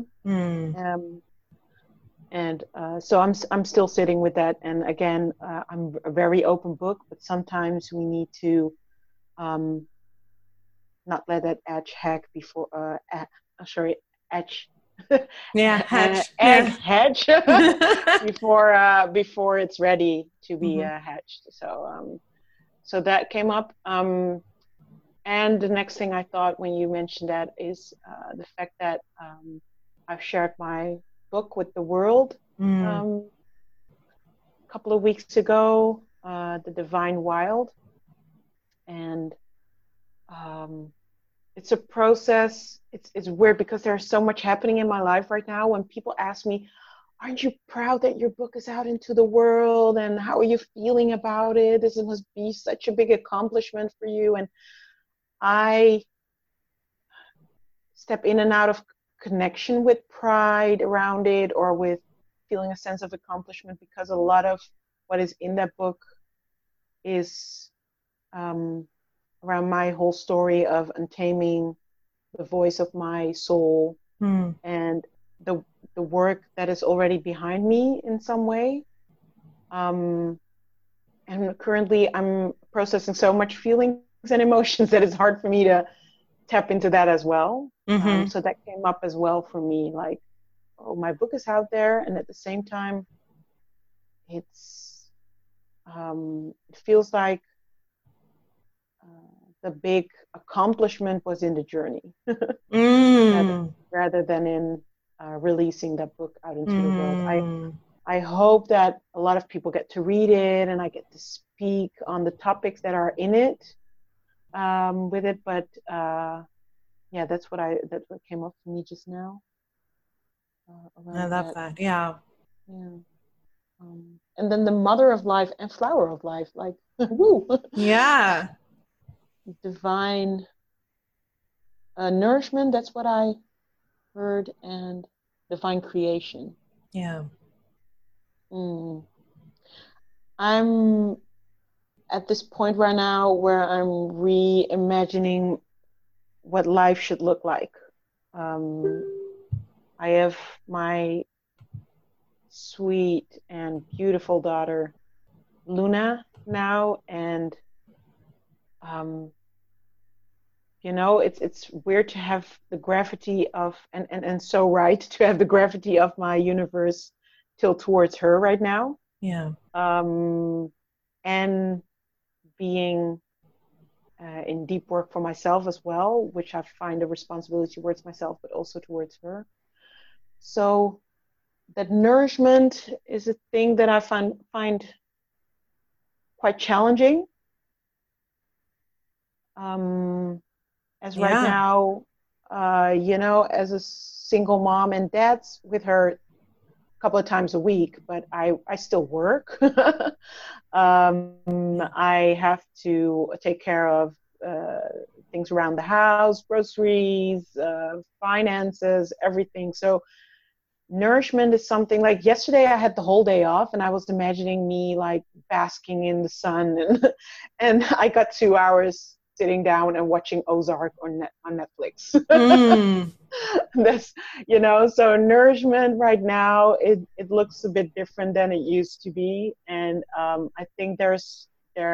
And so I'm still sitting with that. And again, I'm a very open book, but sometimes we need to not let that edge hack before edge Hatch. egg hatch before it's ready to be hatched. So that came up. And the next thing I thought when you mentioned that is the fact that I've shared my book with the world a couple of weeks ago, The Divine Wild. And it's a process. It's weird because there's so much happening in my life right now. When people ask me, aren't you proud that your book is out into the world? And how are you feeling about it? This must be such a big accomplishment for you. And I step in and out of connection with pride around it, or with feeling a sense of accomplishment, because a lot of what is in that book is around my whole story of untaming the voice of my soul and the work that is already behind me in some way. And currently I'm processing so much feelings and emotions that it's hard for me to tap into that as well. So that came up as well for me, like, oh, my book is out there, and at the same time it feels like the big accomplishment was in the journey rather than in releasing that book out into the world. I hope that a lot of people get to read it, and I get to speak on the topics that are in it with it. But yeah, that's what came up for me just now. I love that. Yeah. And then the mother of life and flower of life, like, woo. Yeah. Divine nourishment, that's what I heard, and divine creation. Yeah. I'm at this point right now where I'm reimagining what life should look like. I have my sweet and beautiful daughter Luna now, and it's weird to have the gravity of and so right to have the gravity of my universe tilt towards her right now. Yeah. And being in deep work for myself as well, which I find a responsibility towards myself, but also towards her. So that nourishment is a thing that I find quite challenging. As right now, as a single mom, and dad's with her a couple of times a week, but I still work. I have to take care of things around the house, groceries, finances, everything. So nourishment is something like, yesterday I had the whole day off, and I was imagining me like basking in the sun, and I got 2 hours sitting down and watching Ozark on Netflix. That's, so nourishment right now, it looks a bit different than it used to be. And I think there is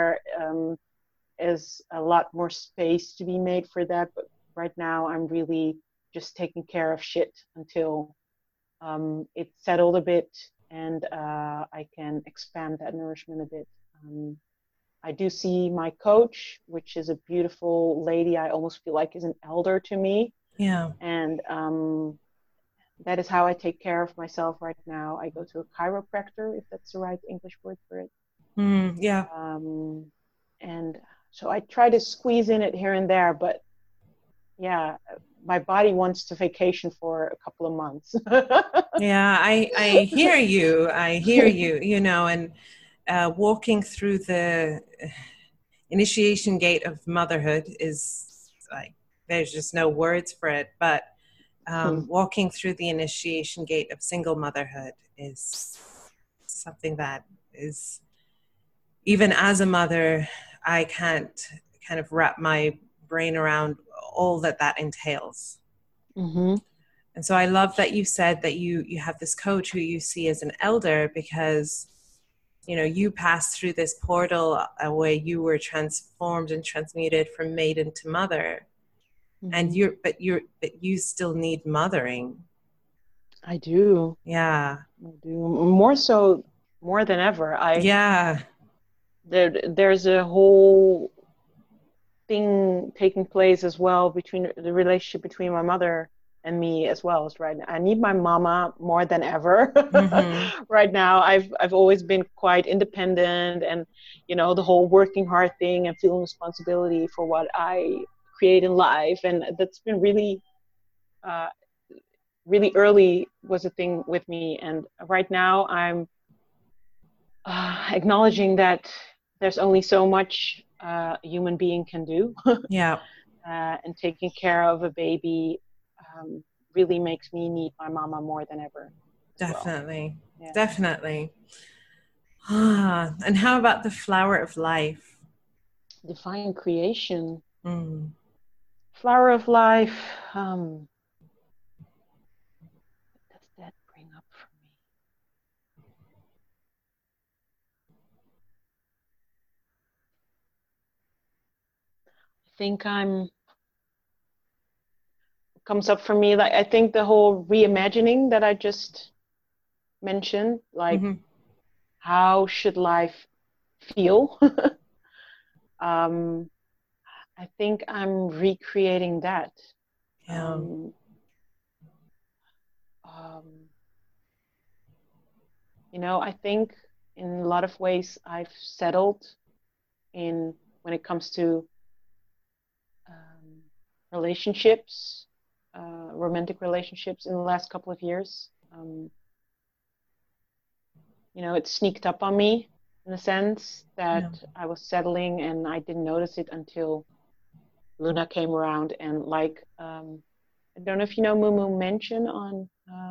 a lot more space to be made for that. But right now I'm really just taking care of shit until it settled a bit, and I can expand that nourishment a bit. I do see my coach, which is a beautiful lady. I almost feel like is an elder to me. Yeah. And that is how I take care of myself right now. I go to a chiropractor, if that's the right English word for it. Yeah. And so I try to squeeze in it here and there, but yeah, my body wants to vacation for a couple of months. Yeah, I hear you. I hear you, you know, and walking through the initiation gate of motherhood is like, there's just no words for it. But walking through the initiation gate of single motherhood is something that is, even as a mother, I can't kind of wrap my brain around all that entails. Mm-hmm. And so I love that you said that you have this coach who you see as an elder, because, you know, you passed through this portal where you were transformed and transmuted from maiden to mother. Mm-hmm. And but you still need mothering. I do. Yeah. I do. More than ever. Yeah. There's a whole thing taking place as well between the relationship between my mother and me as well. As right now, I need my mama more than ever. Mm-hmm. Right now, I've always been quite independent, and you know, the whole working hard thing and feeling responsibility for what I create in life, and that's been really early was a thing with me. And right now, I'm acknowledging that there's only so much a human being can do. Yeah. And taking care of a baby really makes me need my mama more than ever. Definitely. Well. Yeah. Definitely. And how about the flower of life? Divine creation. Flower of life. What does that bring up for me? I think comes up for me, like, I think the whole reimagining that I just mentioned, like, how should life feel? I think I'm recreating that. Yeah. You know, I think in a lot of ways I've settled in when it comes to relationships, romantic relationships in the last couple of years. You know, it sneaked up on me in a sense that I was settling, and I didn't notice it until Luna came around. And like, I don't know if you know Moo Mention on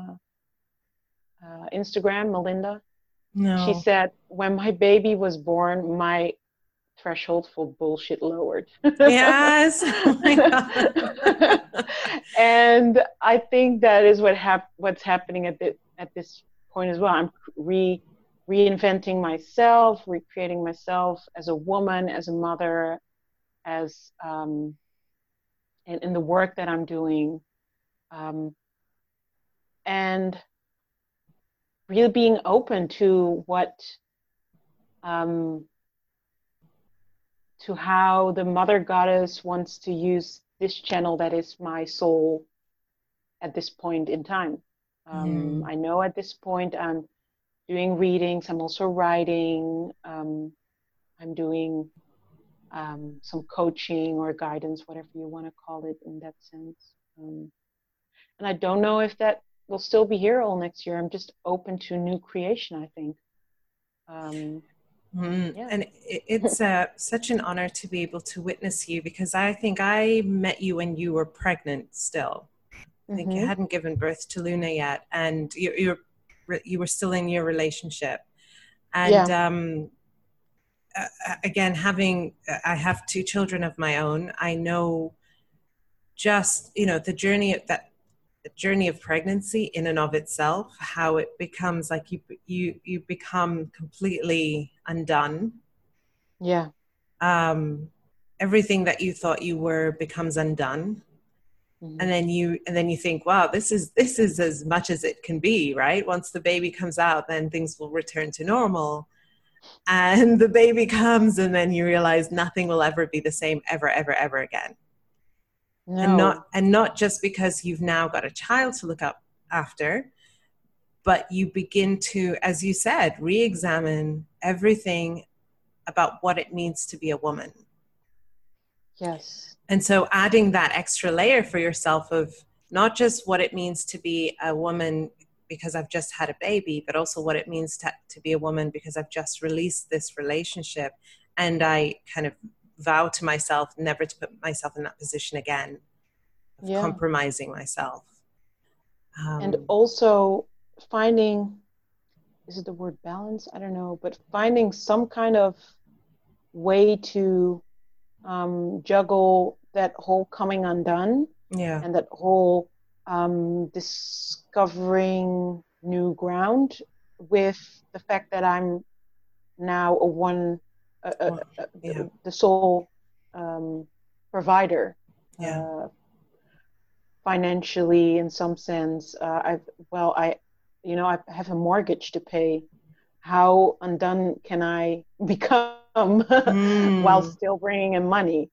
Instagram, Melinda. No. She said, when my baby was born, my threshold for bullshit lowered. Yes. Oh my God. And I think that is what's happening at this point as well. I'm reinventing myself, recreating myself as a woman, as a mother, as in the work that I'm doing, and really being open to what to how the mother goddess wants to use this channel that is my soul at this point in time. I know at this point I'm doing readings, I'm also writing, I'm doing some coaching or guidance, whatever you want to call it in that sense. And I don't know if that will still be here all next year. I'm just open to new creation, I think. Yeah. And it's such an honor to be able to witness you, because I think I met you when you were pregnant still. I think you hadn't given birth to Luna yet, and you were still in your relationship. And again, I have 2 children of my own. I know just, you know, the journey of pregnancy in and of itself, how it becomes like you become completely undone. Yeah. Everything that you thought you were becomes undone. And then you think, wow, this is as much as it can be, right? Once the baby comes out, then things will return to normal. And the baby comes, and then you realize nothing will ever be the same ever, ever, ever again. No. And not just because you've now got a child to look up after, but you begin to, as you said, re-examine everything about what it means to be a woman. Yes. And so adding that extra layer for yourself of not just what it means to be a woman because I've just had a baby, but also what it means to be a woman because I've just released this relationship, and I kind of vow to myself never to put myself in that position again of compromising myself. And also finding, is it the word balance? I don't know, but finding some kind of way to juggle that whole coming undone and that whole discovering new ground with the fact that I'm now the sole provider. Financially, in some sense, I have a mortgage to pay. How undone can I become while still bringing in money?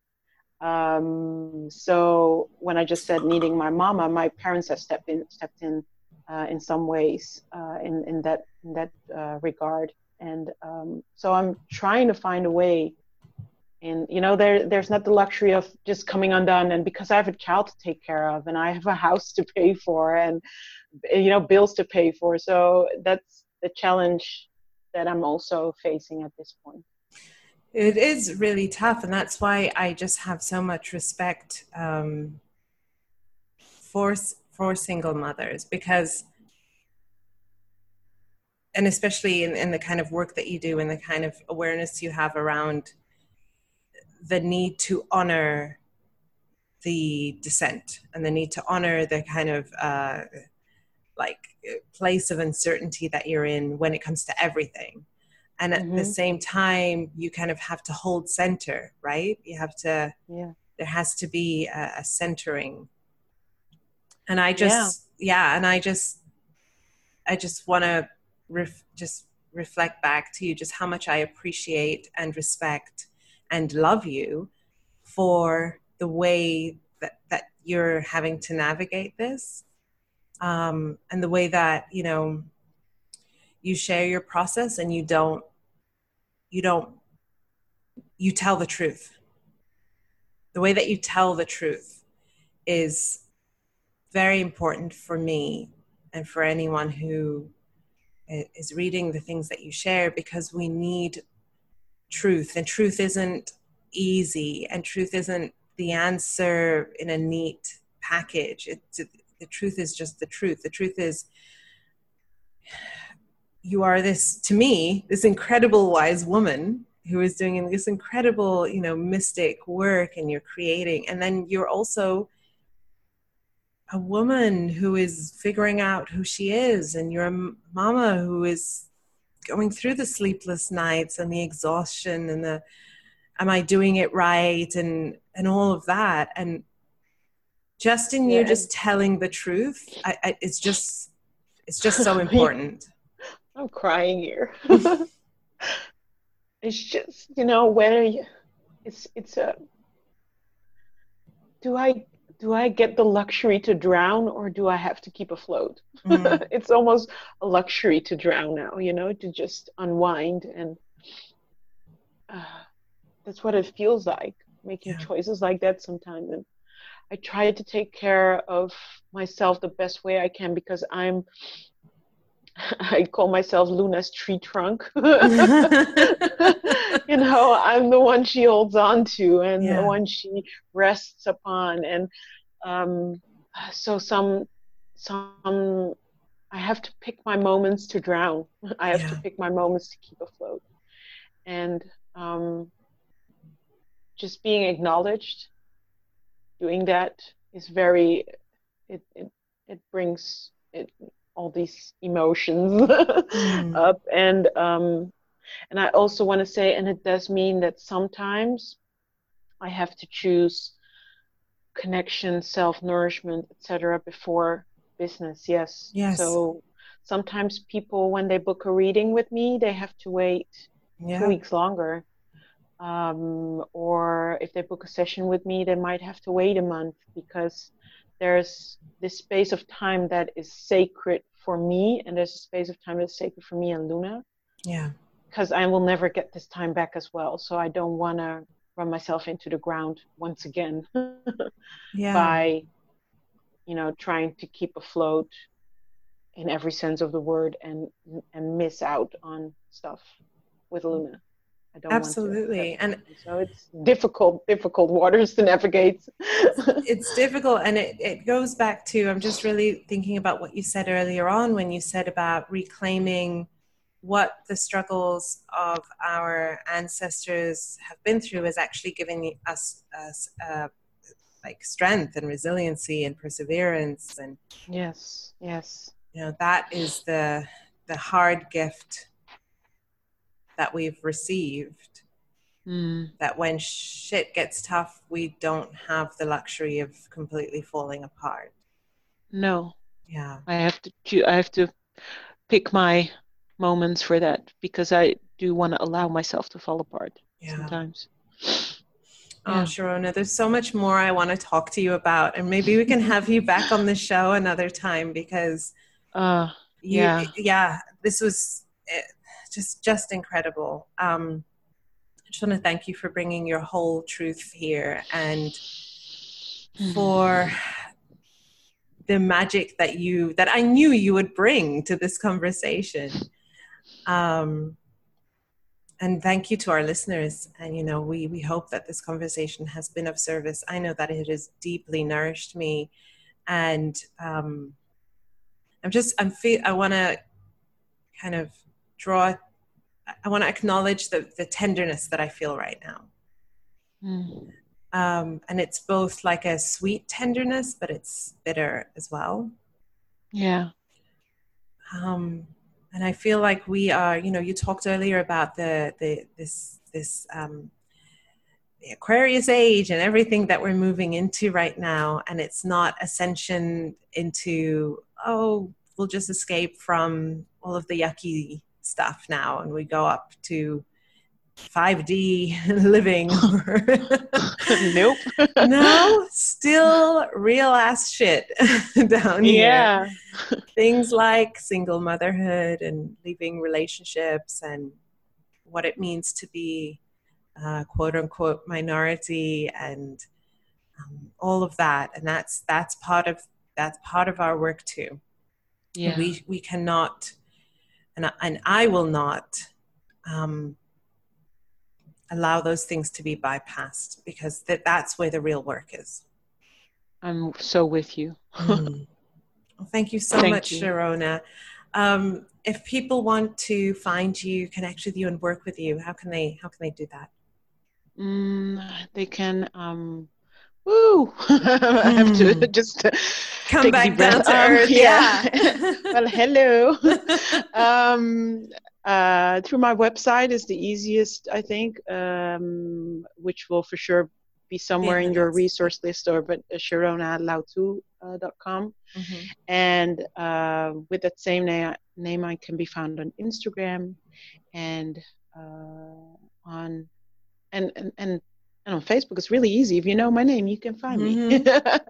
So when I just said needing my mama, my parents have stepped in some ways in that regard, and so I'm trying to find a way. And there's not the luxury of just coming undone, and because I have a child to take care of, and I have a house to pay for, and bills to pay for. So that's the challenge that I'm also facing at this point. It is really tough, and that's why I just have so much respect for single mothers, because, and especially in the kind of work that you do and the kind of awareness you have around the need to honor the descent and the need to honor the kind of place of uncertainty that you're in when it comes to everything. And at the same time, you kind of have to hold center, right? You have to, there has to be a centering. And I just want to just reflect back to you just how much I appreciate and respect and love you for the way that you're having to navigate this, and the way that you share your process, and you tell the truth. The way that you tell the truth is very important for me and for anyone who is reading the things that you share, because we need truth, and truth isn't easy, and truth isn't the answer in a neat package. The truth is just the truth. The truth is, you are this incredible wise woman who is doing this incredible, mystic work, and you're creating, and then you're also a woman who is figuring out who she is, and you're a mama who is going through the sleepless nights and the exhaustion and the am I doing it right and all of that, and just in you just telling the truth, it's just so important. I'm crying here. It's just whether it's a do I get the luxury to drown, or do I have to keep afloat? It's almost a luxury to drown now, to just unwind. And that's what it feels like, making choices like that sometimes. And I try to take care of myself the best way I can, because I call myself Luna's tree trunk. I'm the one she holds on to, and the one she rests upon. And so some I have to pick my moments to drown. I have to pick my moments to keep afloat. And just being acknowledged, doing that is very, it brings all these emotions up. And I also want to say, and it does mean that sometimes I have to choose connection, self-nourishment, etc. before business. Yes. Yes. So sometimes people, when they book a reading with me, they have to wait 2 weeks longer. Or if they book a session with me, they might have to wait a month, because there's this space of time that is sacred for me, and there's a space of time that's sacred for me and Luna. Yeah. Because I will never get this time back as well. So I don't want to run myself into the ground once again by, trying to keep afloat in every sense of the word and miss out on stuff with Luna. I don't Absolutely. want to. And so it's difficult waters to navigate. It's difficult. And it goes back to, I'm just really thinking about what you said earlier on when you said about reclaiming what the struggles of our ancestors have been through is actually giving us like strength and resiliency and perseverance. And yes. That is the hard gift that we've received. That when shit gets tough, we don't have the luxury of completely falling apart. No. Yeah. I have to pick my moments for that, because I do want to allow myself to fall apart sometimes. Oh, Sharona, there's so much more I want to talk to you about, and maybe we can have you back on the show another time, because this was just incredible. I just want to thank you for bringing your whole truth here, and for the magic that I knew you would bring to this conversation. And thank you to our listeners. And, we hope that this conversation has been of service. I know that it has deeply nourished me. And I want to kind of I want to acknowledge the tenderness that I feel right now. And it's both like a sweet tenderness, but it's bitter as well. Yeah. And I feel like we are, you talked earlier about this the Aquarius age and everything that we're moving into right now. And it's not ascension into, we'll just escape from all of the yucky stuff now, and we go up to 5D living. Nope. No, still real ass shit down here. Yeah. Things like single motherhood and leaving relationships, and what it means to be quote unquote minority, and all of that. And that's part of our work too. Yeah. We cannot, and I will not allow those things to be bypassed, because that's where the real work is. I'm so with you. Well, thank you so much, Sharona. If people want to find you, connect with you, and work with you, how can they do that? They can I have to just come back down to earth. Well, hello. Through my website is the easiest, I think, which will for sure be somewhere in your resource list, but sharonalautu.com. And with that same name, I can be found on Instagram and on Facebook. It's really easy. If you know my name, you can find me.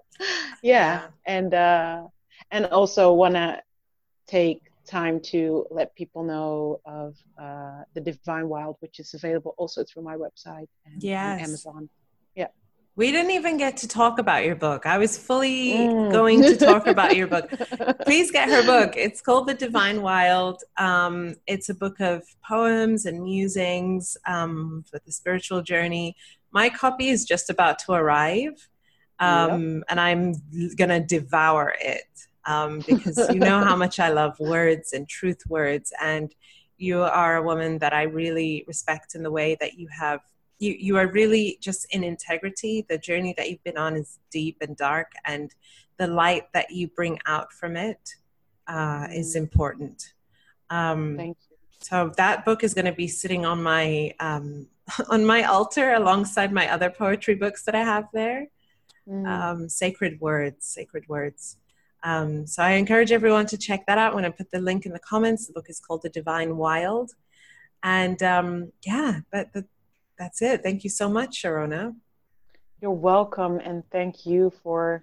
And also want to take time to let people know of the Divine Wild, which is available also through my website and on Amazon. We didn't even get to talk about your book. I was fully going to talk about your book. Please get her book. It's called The Divine Wild. It's a book of poems and musings for the spiritual journey. My copy is just about to arrive, and I'm going to devour it because you know how much I love words and truth words. And you are a woman that I really respect in the way that you have. You are really just in integrity. The journey that you've been on is deep and dark, and the light that you bring out from it is important. Thank you. So that book is going to be sitting on my altar alongside my other poetry books that I have there. Sacred words, sacred words. So I encourage everyone to check that out. When I put the link in the comments, the book is called The Divine Wild. And that's it. Thank you so much, Sharona. You're welcome, and thank you for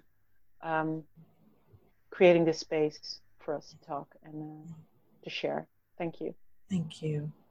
creating this space for us to talk and to share. Thank you. Thank you.